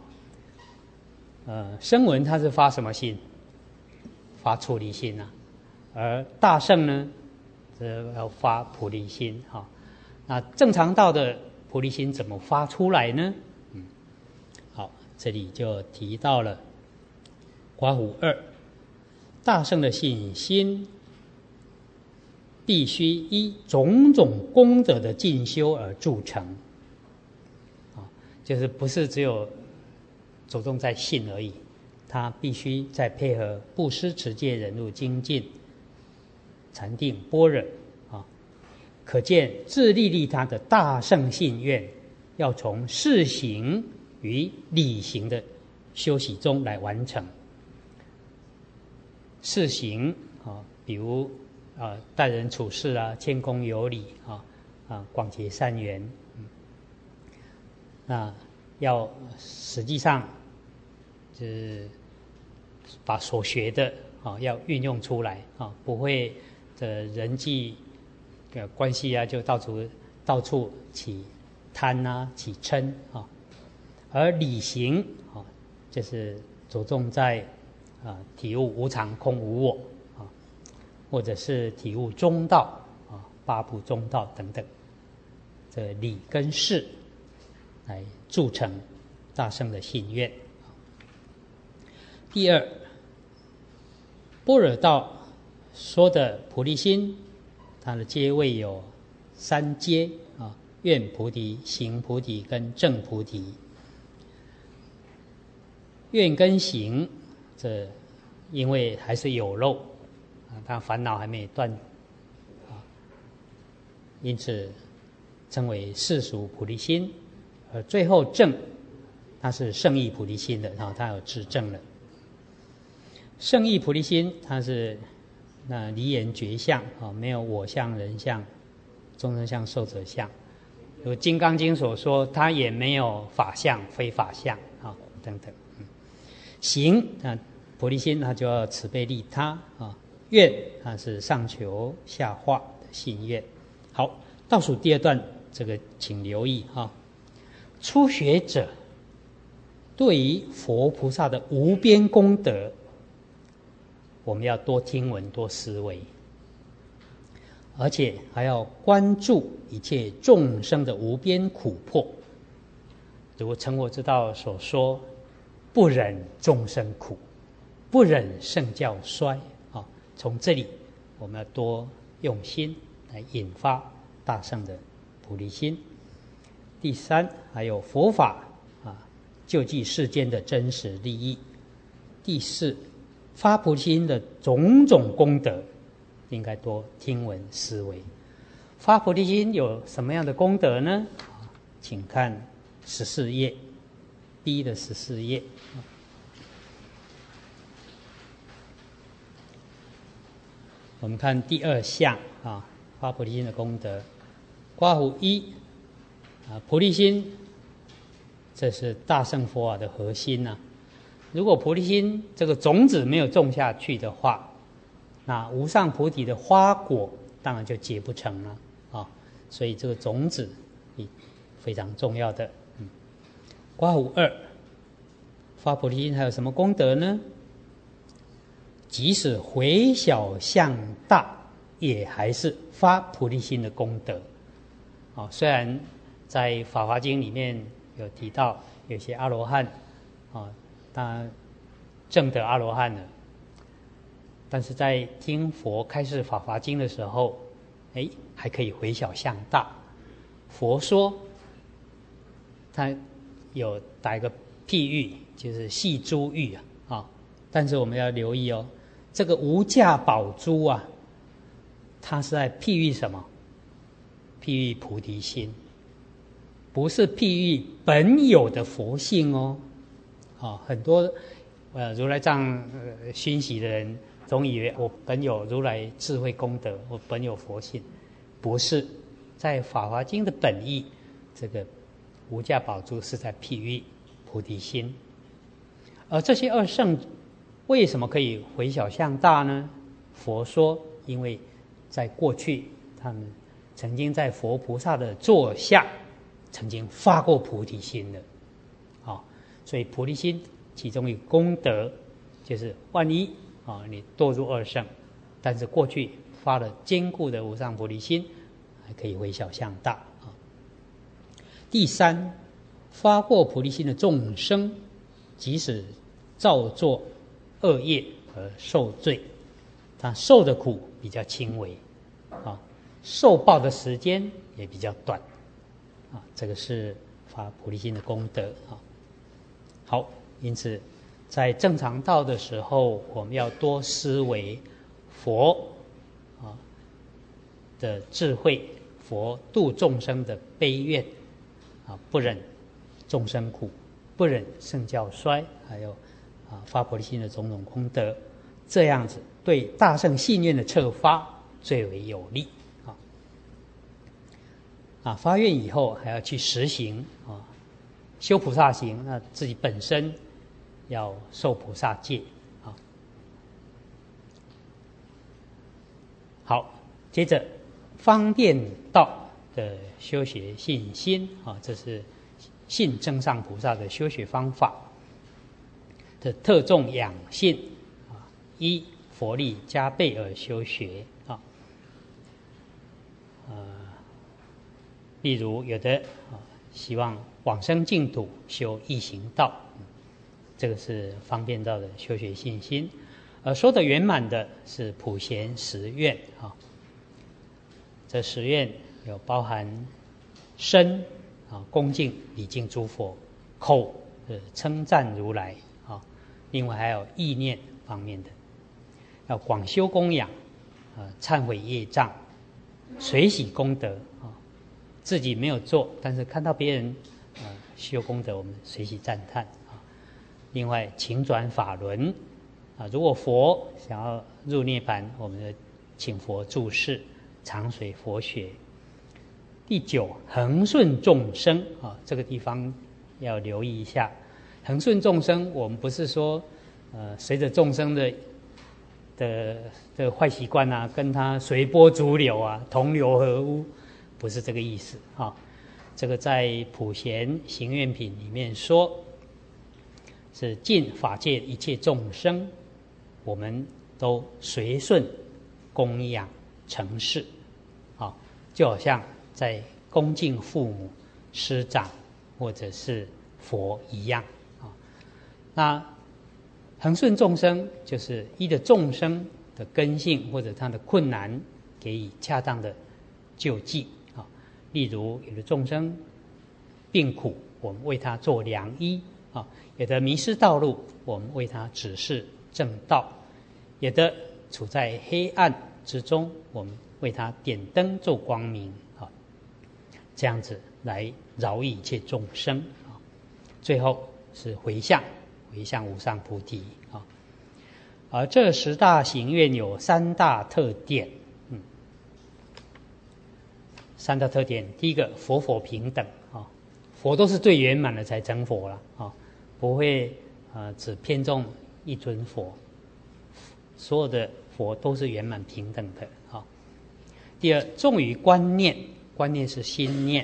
声闻它是发什么心？发出离心呐。而大乘呢，要发菩提心。那正常道的菩提心怎么发出来呢？好，这里就提到了刮胡2，大乘的信心必须依种种功德的进修而铸成。就是不是只有着重在信而已，它必须再配合布施、持戒、忍辱、精进、禅定、般若。可见自利利他的大乘信愿，要从事行与理行的修习中来完成。事行比如待人处事啊，谦恭有礼广结善缘。那要实际上就是把所学的要运用出来不会的人际关系就到处起贪起嗔而理行就是着重在体悟无常、空、无我或者是体悟中道八部中道等等，这理跟事来铸成大乘的信愿。第二，般若道说的菩提心，它的阶位有3阶愿菩提、行菩提跟正菩提。愿跟行，这因为还是有漏他烦恼还没断因此称为世俗菩提心。而最后正，它是圣意菩提心的它有至正了。圣意菩提心，它是离言绝相没有我相、人相、众生相、寿者相。如《金刚经》所说，它也没有法相、非法相等等。行菩提心，它就要慈悲利他愿，它是上求下化的信愿。好，倒数第2段，这个请留意初学者对于佛菩萨的无边功德，我们要多听闻、多思维，而且还要关注一切众生的无边苦迫。如成佛之道所说，不忍众生苦，不忍圣教衰从这里我们要多用心来引发大乘的菩提心。第3，还有佛法救济世间的真实利益。第4，发菩提心的种种功德， 应该多听闻思维。发菩提心有什么样的功德呢？请看14页 B 的14页。我们看第2项啊，发菩提心的功德。刮胡1菩提心，这是大乘佛法的核心啊。如果菩提心这个种子没有种下去的话，那无上菩提的花果当然就结不成了啊。所以这个种子非常重要的。刮胡2发菩提心还有什么功德呢？即使回小向大，也还是发菩提心的功德。虽然在《法华经》里面有提到，有些阿罗汉当然证得阿罗汉了，但是在听佛开示《法华经》的时候，还可以回小向大。佛说，他有打一个譬喻，就是细珠喻啊。但是我们要留意哦，这个无价宝珠啊，它是在譬喻什么？譬喻菩提心，不是譬喻本有的佛性哦。很多如来藏熏习的人总以为我本有如来智慧功德，我本有佛性，不是。在《法华经》的本意，这个无价宝珠是在譬喻菩提心。而这些二圣为什么可以回小向大呢？佛说，因为在过去他们曾经在佛菩萨的座下曾经发过菩提心的，所以菩提心其中一个功德就是万一你堕入二圣，但是过去发了坚固的无上菩提心，还可以回小向大。第3，发过菩提心的众生，即使造作恶业而受罪，他受的苦比较轻微，受报的时间也比较短，这个是发菩提心的功德。好，因此在正常道的时候，我们要多思维佛的智慧，佛度众生的悲愿，不忍众生苦，不忍圣教衰，还有发菩提心的种种功德，这样子对大乘信愿的策发最为有利。发愿以后还要去实行修菩萨行，那自己本身要受菩萨戒。好，接着方便道的修学信心这是信增上菩萨的修学方法的特重养信依佛力加倍而修学例如有的希望往生净土修易行道，这个是方便道的修学信心。说的圆满的是普贤10愿这10愿有包含身恭敬礼敬诸佛，口称赞如来另外还有意念方面的，要广修供养忏悔业障，随喜功德自己没有做，但是看到别人修功德，我们随喜赞叹另外请转法轮如果佛想要入涅槃，我们就请佛住世，常随佛学。第9，恒顺众生这个地方要留意一下。恒顺众生，我们不是说随着众生的坏习惯跟他随波逐流同流合污，不是这个意思这个在普贤行愿品里面说，是尽法界一切众生，我们都随顺供养承事就好像在恭敬父母师长或者是佛一样那恒顺众生就是依着众生的根性或者他的困难，给予恰当的救济例如有的众生病苦，我们为他做良医有的迷失道路，我们为他指示正道，有的处在黑暗之中，我们为他点灯做光明啊，这样子来饶益一切众生啊。最后是回向无上菩提啊。而这10大行愿有3大特点，3大特点，第一个佛平等啊，佛都是最圆满的才成佛了啊，不会只偏重一尊佛，所有的佛都是圆满平等的啊。第二，重于观念，观念是心念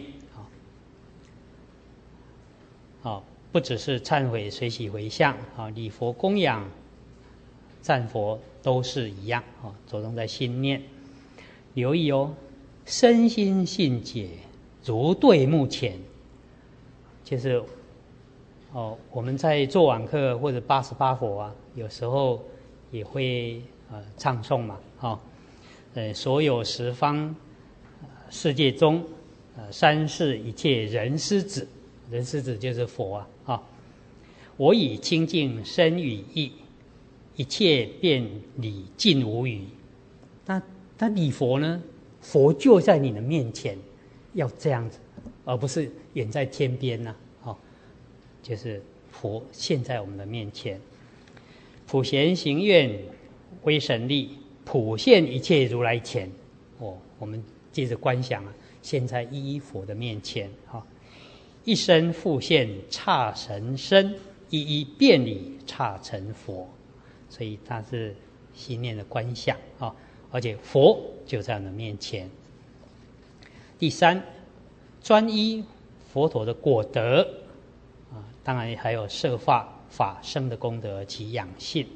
啊，不只是忏悔、随喜回向啊，礼佛供养、赞佛都是一样啊，着重在心念。留意哦，身心信解，如对目前，就是我们在做晚课或者88佛啊，有时候也会唱诵嘛，所有十方世界中，三世一切人师子，人师子就是佛啊，我以清净身语意，一切遍礼尽无余。那礼佛呢？佛就在你的面前，要这样子，而不是远在天边呐，就是佛现在我们的面前。普贤行愿威神力，普现一切如来前。我们接着观想现在一一佛的面前一身复现刹神身，一一遍礼刹成佛。所以它是心念的观想而且佛就在我们的面前。第三，专一佛陀的果德当然还有摄化法生的功德及养性。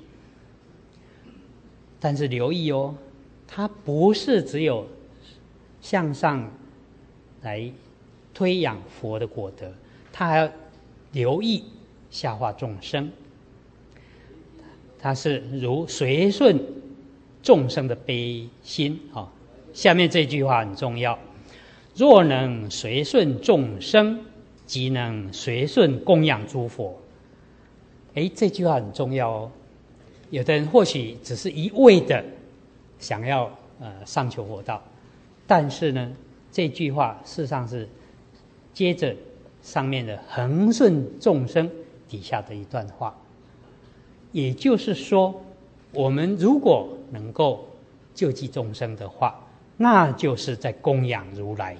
但是留意它不是只有向上来推养佛的果德，它还要留意下化众生。它是如随顺众生的悲心下面这句话很重要，若能随顺众生，即能随顺供养诸佛。这句话很重要有的人或许只是一味的想要上求佛道，但是呢，这句话事实上是接着上面的恒顺众生底下的一段话。也就是说，我们如果能够救济众生的话，那就是在供养如来。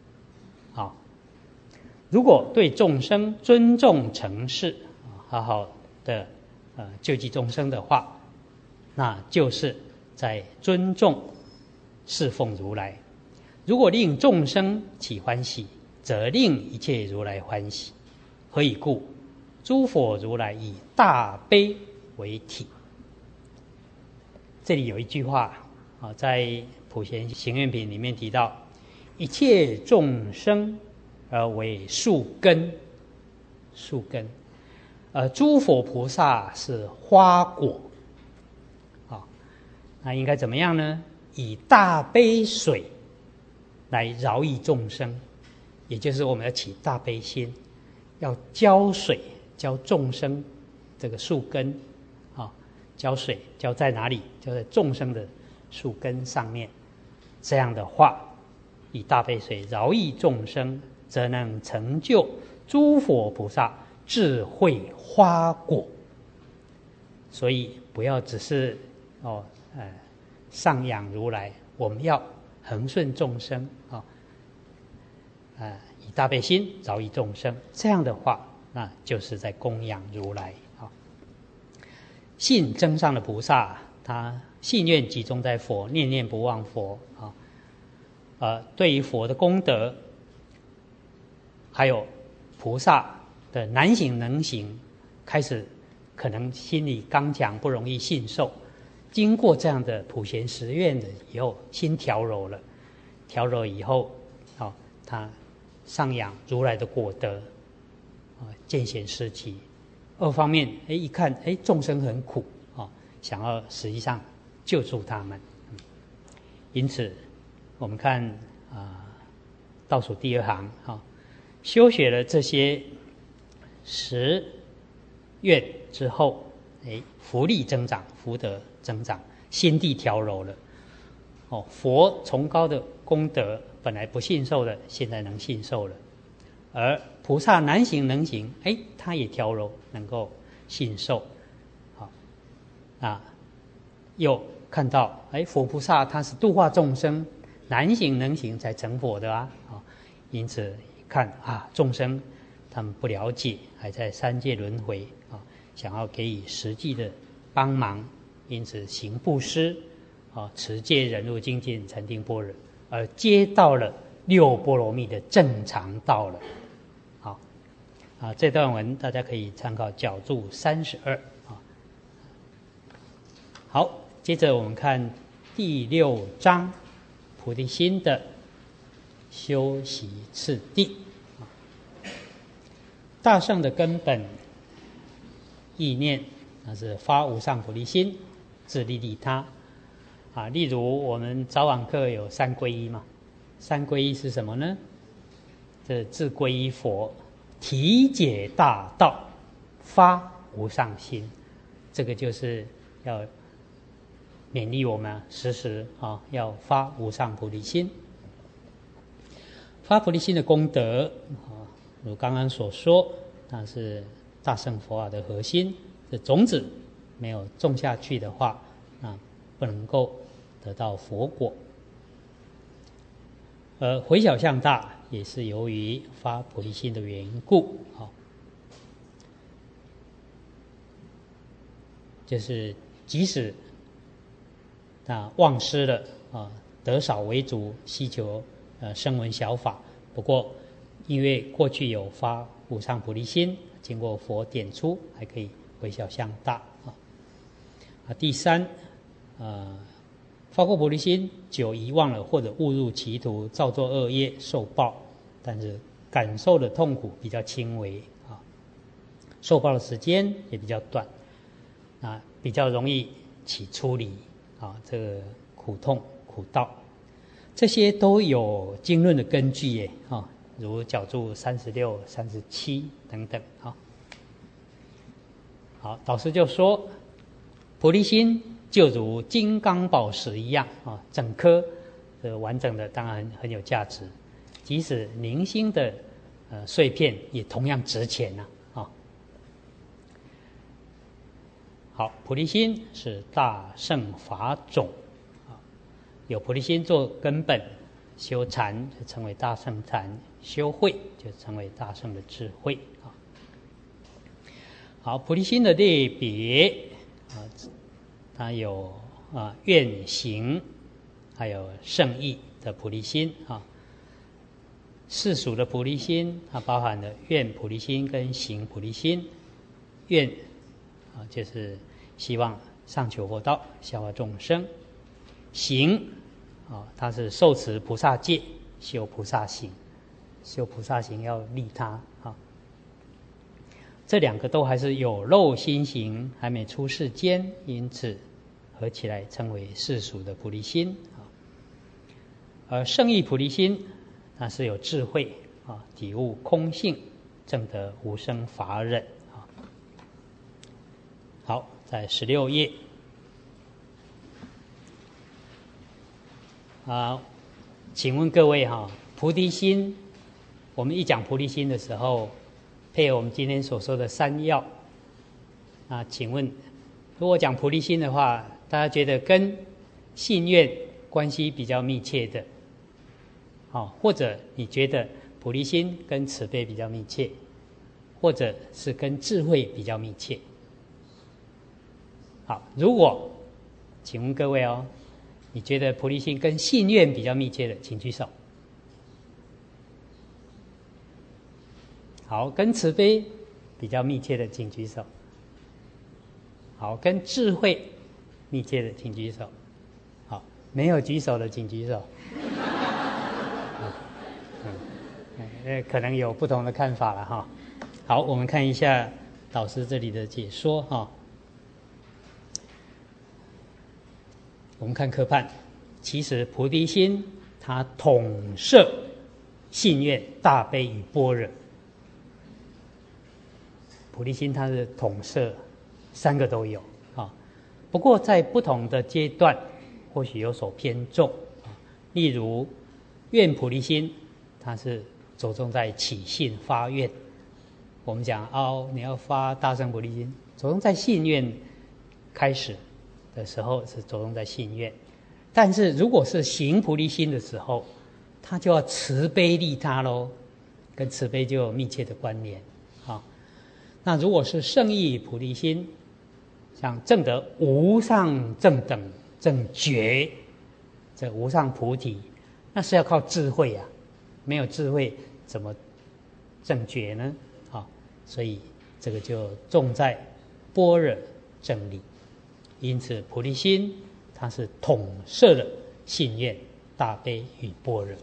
如果对众生尊重承事，好好的救济众生的话，那就是在尊重侍奉如来。如果令众生起欢喜，则令一切如来欢喜。何以故？诸佛如来以大悲为体。这里有一句话在普贤行愿品里面提到，一切众生而为树根，树根，诸佛菩萨是花果那应该怎么样呢？以大悲水来饶益众生，也就是我们要起大悲心，要浇水浇众生这个树根浇水浇在哪里？浇在众生的树根上面。这样的话，以大悲水饶益众生，则能成就诸佛菩萨智慧花果。所以不要只是上养如来，我们要恒顺众生以大悲心饶益众生。这样的话，那就是在供养如来信增上的菩萨，他信愿集中在佛，念念不忘佛对于佛的功德，还有菩萨的难行能行，开始可能心里刚强，不容易信受。经过这样的普贤十愿的以后，心调柔了，调柔以后他上养如来的果德见贤思齐。二方面一看众生很苦想要实际上救助他们。因此我们看倒数第2行修学了这些10愿之后福力增长，福德增长，心地调柔了， 佛崇高的功德本来不信受的，现在能信受了；而菩萨难行能行，他也调柔，能够信受。又看到佛菩萨他是度化众生，难行能行才成佛的啊。因此看众生他们不了解，还在三界轮回想要给予实际的帮忙，因此行布施持戒忍辱精进禅定般若，而接到了六波罗蜜的正常道了。这段文大家可以参考角注32。好，接着我们看第6章菩提心的修习次第。大乘的根本意念，那是发无上菩提心，自利利他。例如我们早晚课有三皈依嘛，三皈依是什么呢？这自皈依佛，体解大道，发无上心。这个就是要勉励我们时时要发无上菩提心。发菩提心的功德如刚刚所说，那是大乘佛法的核心。这种子没有种下去的话，那不能够得到佛果。而回小向大也是由于发菩提心的缘故，就是即使忘失了得少为主，希求声闻小法，不过因为过去有发无上菩提心，经过佛点出，还可以回小向大。第三，发过菩提心久遗忘了，或者误入歧途，造作恶业受报，但是感受的痛苦比较轻微受报的时间也比较短，比较容易起出离这个苦痛苦道，这些都有经论的根据耶如角注36、37等等。好，导师就说，菩提心就如金刚宝石一样整颗完整的当然很有价值，即使零星的碎片也同样值钱好，菩提心是大乘法种有菩提心做根本，修禅就成为大乘禅，修慧就成为大乘的智慧。好，菩提心的类别它有愿行，还有圣意的菩提心世俗的菩提心它包含了愿菩提心跟行菩提心。愿就是希望上求佛道，消化众生。行它是受持菩萨戒，修菩萨行，修菩萨行要利他这两个都还是有漏心行，还没出世间，因此合起来称为世俗的菩提心而圣意菩提心那是有智慧体悟空性，证得无生法忍好，在16页请问各位菩提心，我们一讲菩提心的时候，配合我们今天所说的三要请问如果讲菩提心的话，大家觉得跟信愿关系比较密切的或者你觉得菩提心跟慈悲比较密切，或者是跟智慧比较密切？好，如果请问各位你觉得菩提心跟信愿比较密切的，请举手。好，跟慈悲比较密切的请举手。好，跟智慧密切的请举手。好，没有举手的请举手。可能有不同的看法了好，我们看一下导师这里的解说我们看科判，其实菩提心它统摄信愿、大悲与般若。菩提心它是统摄三个都有不过在不同的阶段或许有所偏重啊。例如愿菩提心，它是着重在起信发愿。我们讲你要发大乘菩提心，着重在信愿开始的时候是着重在信愿，但是如果是行菩提心的时候，他就要慈悲利他咯，跟慈悲就有密切的关联啊。那如果是圣意菩提心，像证得无上正等正觉，这无上菩提，那是要靠智慧啊，没有智慧怎么正觉呢？啊，所以这个就重在般若正理。因此菩提心它是统摄了信愿、大悲与般若。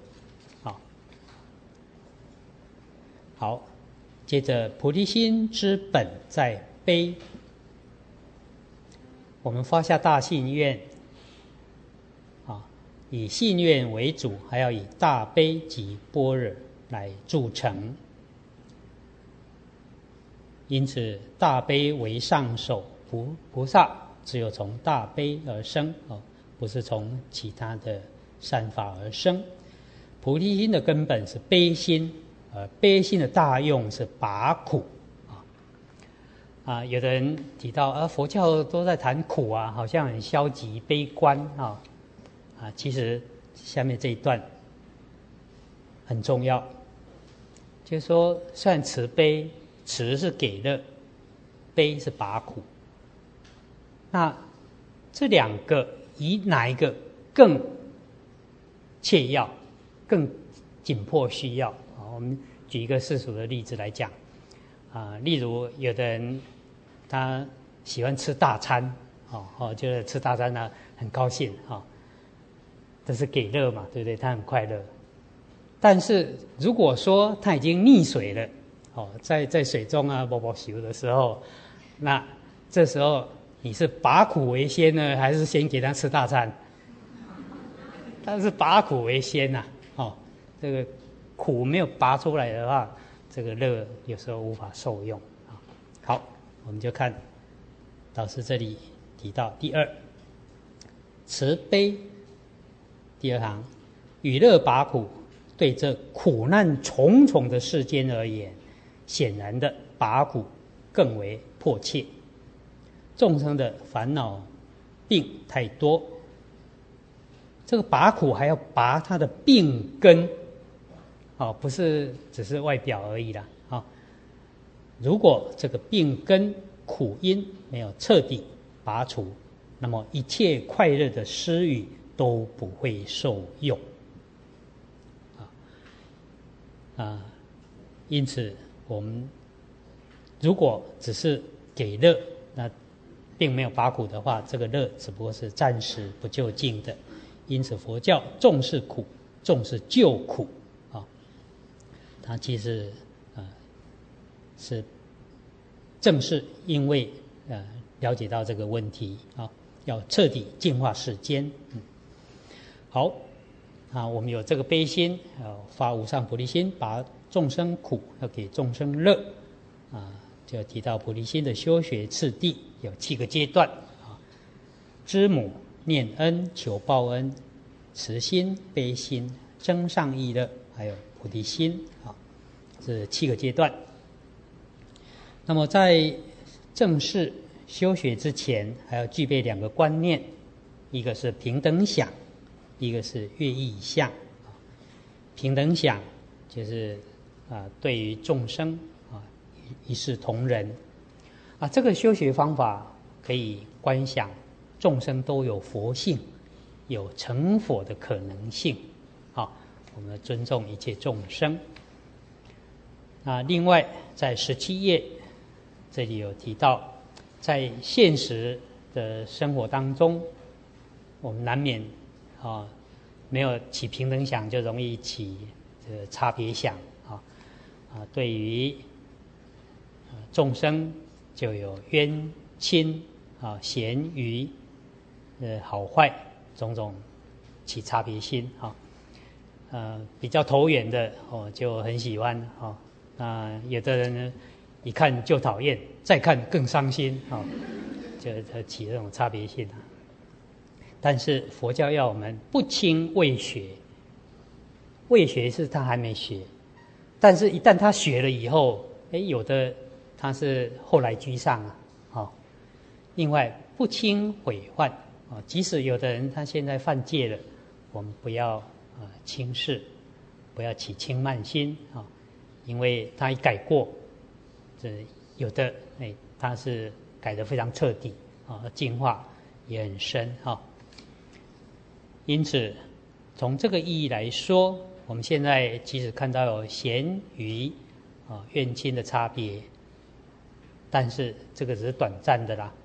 好，接着菩提心之本在悲。我们发下大信愿以信愿为主，还要以大悲及般若来助成。因此大悲为上首，菩萨只有从大悲而生，不是从其他的善法而生。菩提心的根本是悲心，悲心的大用是拔苦有的人提到佛教都在谈苦好像很消极悲观其实下面这一段很重要，就是说虽然慈悲，慈是给乐，悲是拔苦，那这两个以哪一个更切要，更紧迫需要我们举一个世俗的例子来讲例如有的人他喜欢吃大餐就是吃大餐呢很高兴这是给乐嘛，对不对？他很快乐。但是如果说他已经溺水了在水中啵啵游的时候，那这时候你是拔苦为先呢，还是先给他吃大餐？但是拔苦为先这个苦没有拔出来的话，这个乐有时候无法受用好，我们就看导师这里提到第二，慈悲第二行，与乐拔苦，对这苦难重重的世间而言，显然的拔苦更为迫切。众生的烦恼病太多，这个拔苦还要拔他的病根不是只是外表而已啦如果这个病根苦因没有彻底拔除，那么一切快乐的施予都不会受用因此我们如果只是给乐，那并没有拔苦的话，这个乐只不过是暂时不究竟的。因此佛教重视苦，重视救苦它其实是正是因为了解到这个问题要彻底净化世间好我们有这个悲心发无上菩提心，拔众生苦，要给众生乐就提到菩提心的修学次第有7个阶段知母、念恩、求报恩、慈心、悲心、增上意乐，还有菩提心这7个阶段。那么在正式修学之前，还要具备2个观念，一个是平等想，一个是乐意相平等想就是对于众生一视同仁这个修学方法可以观想众生都有佛性，有成佛的可能性我们尊重一切众生另外在17页这里有提到，在现实的生活当中，我们难免没有起平等想，就容易起差别想对于众生就有冤亲贤愚好坏种种起差别心比较投缘的就很喜欢有的人呢一看就讨厌，再看更伤心就起这种差别心但是佛教要我们不轻未学，未学是他还没学，但是一旦他学了以后，有的他是后来居上啊，另外不轻毁患啊，即使有的人他现在犯戒了，我们不要轻视，不要起轻慢心啊，因为他一改过，有的他是改得非常彻底啊，进化也很深啊。因此，从这个意义来说，我们现在即使看到有贤愚怨亲的差别，但是这个只是短暂的啦，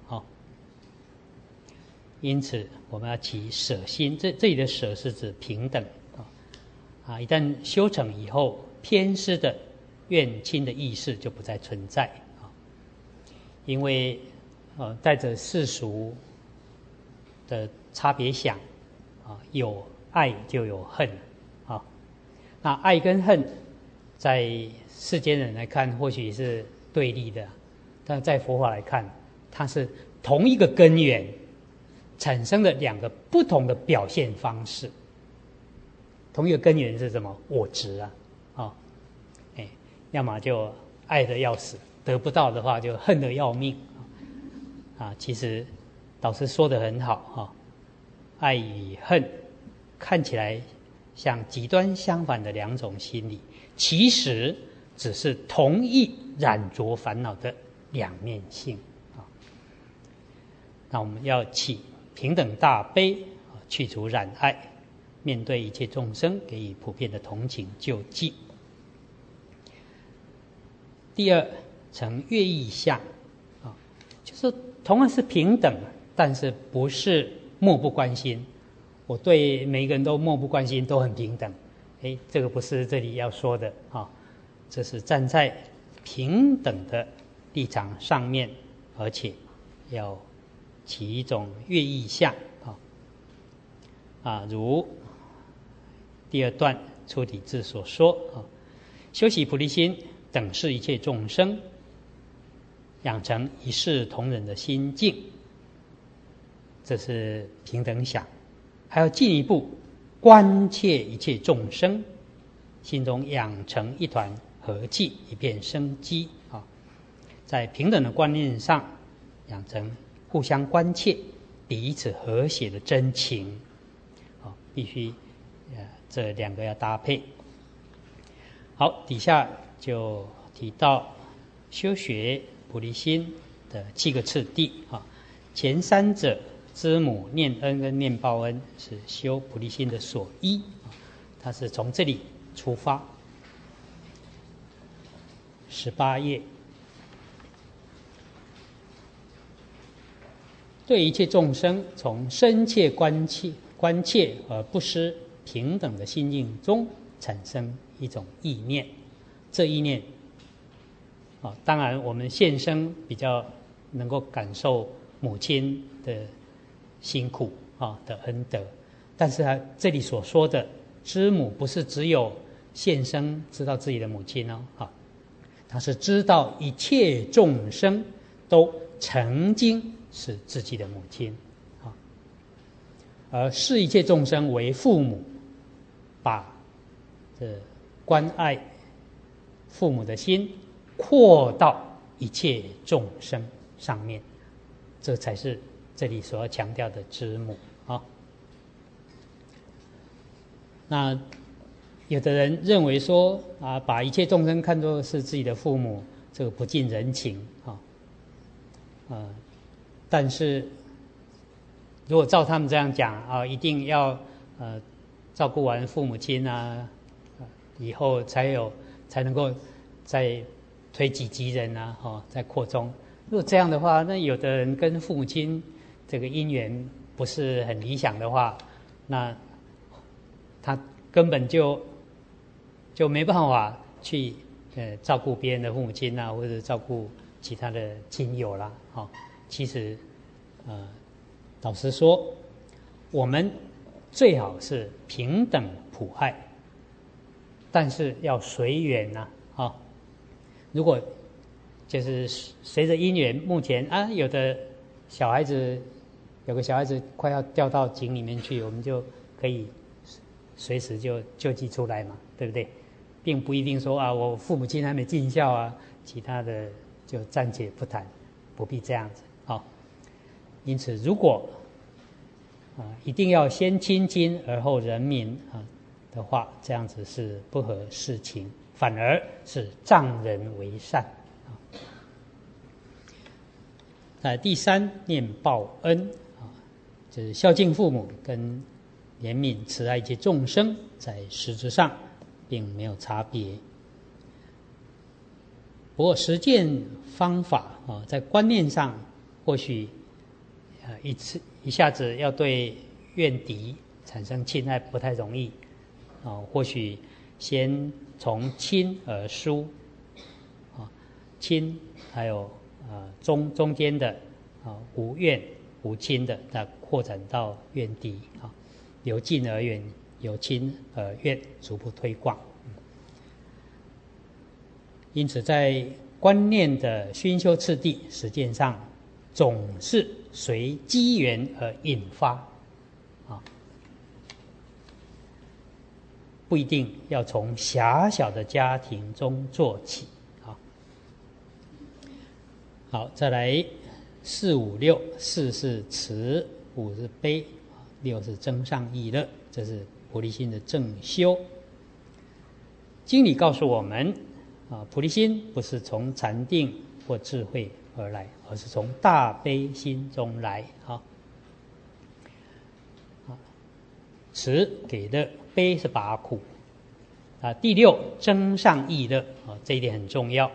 因此我们要起舍心，这里的舍是指平等一旦修成以后，偏失的怨亲的意识就不再存在因为带着世俗的差别想有爱就有恨那爱跟恨在世间人来看或许是对立的，但在佛法来看，它是同一个根源产生的两个不同的表现方式。同一个根源是什么？我执要么就爱得要死，得不到的话就恨得要命其实导师说得很好爱与恨看起来像极端相反的两种心理，其实只是同一染着烦恼的两面性那我们要起平等大悲去除染爱，面对一切众生给予普遍的同情救济。第二，成乐意相就是同样是平等，但是不是漠不关心，我对每一个人都漠不关心，都很平等。这个不是这里要说的这是站在平等的立场上面，而且要起一种乐意相如第二段出体字所说修习菩提心，等视一切众生，养成一视同仁的心境，这是平等想。还要进一步关切一切众生，心中养成一团和气，一片生机在平等的观念上养成互相关切、彼此和谐的真情必须这两个要搭配。好，底下就提到修学菩提心的7个次第前3者知母念恩跟念报恩是修菩提心的所依它是从这里出发。18页，对一切众生从深切关切而不失平等的心境中产生一种意念，这意念当然我们现生比较能够感受母亲的辛苦的恩德，但是这里所说的知母不是只有现生知道自己的母亲他是知道一切众生都曾经是自己的母亲而视一切众生为父母，把关爱父母的心扩到一切众生上面，这才是这里所要强调的知母那有的人认为说把一切众生看作是自己的父母，这个不近人情但是如果照他们这样讲一定要照顾完父母亲以后才能够再推己及人再扩充。如果这样的话，那有的人跟父母亲这个姻缘不是很理想的话，那他根本就没办法去照顾别人的父母亲或者照顾其他的亲友啦其实老实说，我们最好是平等普爱，但是要随缘如果就是随着因缘，目前有的小孩子有个小孩子快要掉到井里面去，我们就可以随时就救济出来嘛，对不对？并不一定说啊，我父母亲还没尽孝啊，其他的就暂且不谈，不必这样子。好，因此如果一定要先亲亲而后人民的话，这样子是不合世情，反而是障人为善。第三，念报恩就是孝敬父母跟怜悯慈爱一切众生，在实质上并没有差别。不过实践方法在观念上或许一下子要对怨敌产生亲爱不太容易或许先从亲而疏亲还有中间的无怨无亲的，那扩展到怨敌由近而远，由亲而远，逐步推广。因此在观念的熏修次第实践上，总是随机缘而引发不一定要从狭小的家庭中做起。好，再来4、5、6，4是慈，5是悲，6是增上益乐，这是菩提心的正修。经理告诉我们菩提心不是从禅定或智慧而来，而是从大悲心中来。慈给乐，悲是拔苦。第6增上益乐这一点很重要。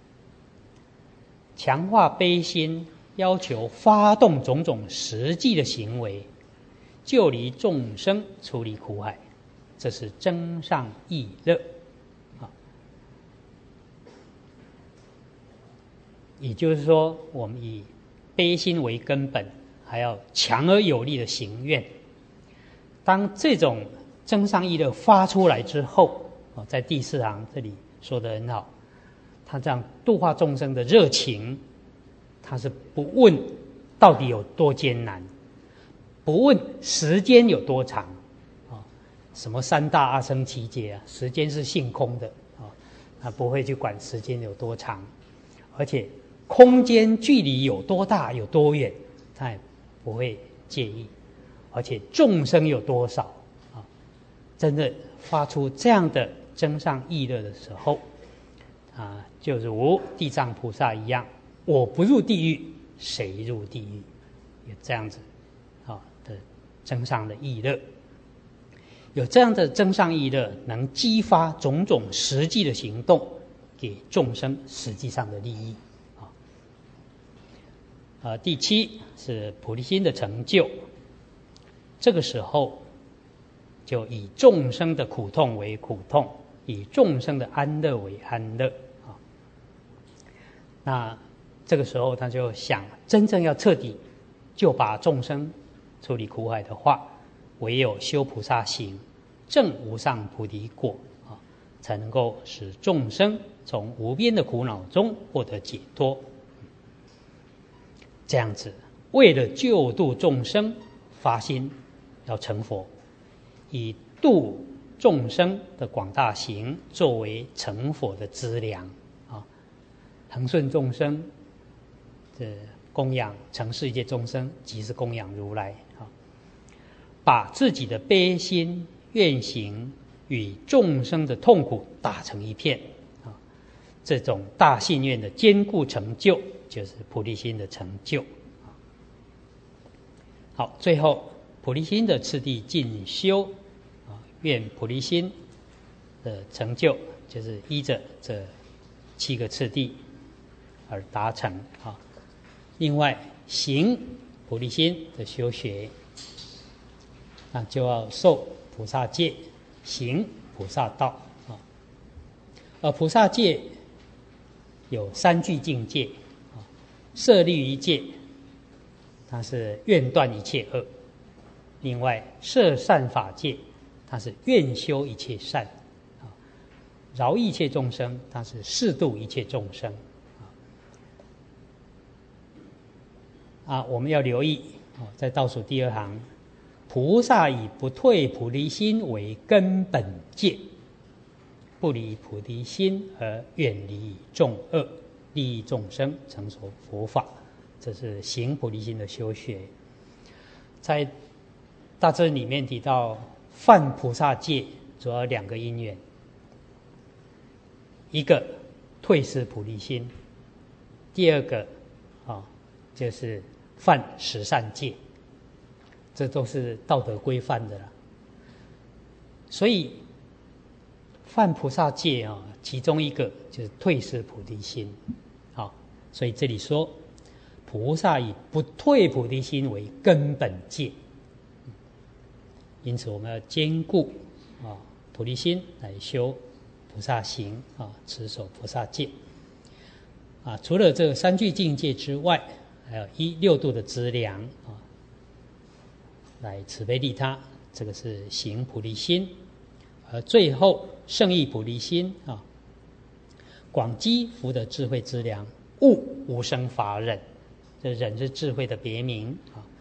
强化悲心，要求发动种种实际的行为，救离众生，出离苦海，这是增上益乐。也就是说，我们以悲心为根本，还要强而有力的行愿。当这种增上益乐发出来之后，在第4行这里说得很好，他这样度化众生的热情，他是不问到底有多艰难，不问时间有多长什么3大阿僧祇劫时间是性空的他不会去管时间有多长，而且空间距离有多大有多远，他也不会介意，而且众生有多少真的发出这样的增上益乐的时候就如地藏菩萨一样，我不入地狱，谁入地狱？有这样子的增上的益乐，有这样的增上益乐，能激发种种实际的行动，给众生实际上的利益。第7是菩提心的成就，这个时候就以众生的苦痛为苦痛，以众生的安乐为安乐那这个时候他就想，真正要彻底就把众生出离苦海的话，唯有修菩萨行，证无上菩提果才能够使众生从无边的苦恼中获得解脱。这样子为了救度众生，发心要成佛，以度众生的广大行作为成佛的资粮恒顺众生的供养，承事一切众生，即是供养如来把自己的悲心愿行与众生的痛苦打成一片这种大信愿的坚固成就，就是菩提心的成就。好，最后菩提心的次第进修愿菩提心的成就，就是依着这7个次第而达成另外行菩提心的修学，那就要受菩萨戒，行菩萨道而菩萨戒有3句境界摄律仪戒，它是愿断一切恶；另外摄善法戒，它是愿修一切善；饶益一切众生，它是誓度一切众生我们要留意在倒数第二行，菩萨以不退菩提心为根本戒，不离菩提心而远离众恶，利益众生，成熟佛法。这是行菩提心的修学。在大智里面提到犯菩萨戒主要2个因缘，一个退失菩提心，第二个就是犯十善戒，这都是道德规范的了。所以犯菩萨戒其中一个就是退失菩提心。所以这里说菩萨以不退菩提心为根本戒，因此我们要兼顾菩提心来修菩萨行持守菩萨戒。除了这个3具境界之外，还有6度的资粮来慈悲利他，这个是行菩提心。而最后圣意菩提心广积福德智慧资粮，悟无生法忍，这忍是智慧的别名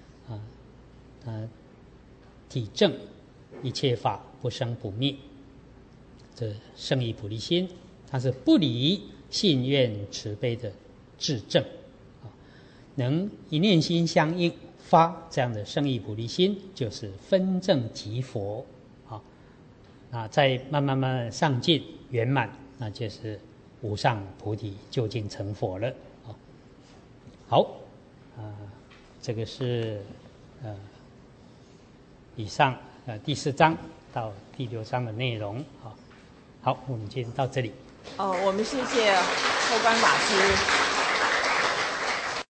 体证一切法不生不灭。这圣意菩提心，它是不离信愿慈悲的智证，能一念心相应发这样的圣意菩提心，就是分证即佛再慢慢上进圆满，那就是无上菩提究竟成佛了。好，这个是以上第4章到第6章的内容。好，我们今天到这里。
我们谢谢后观法师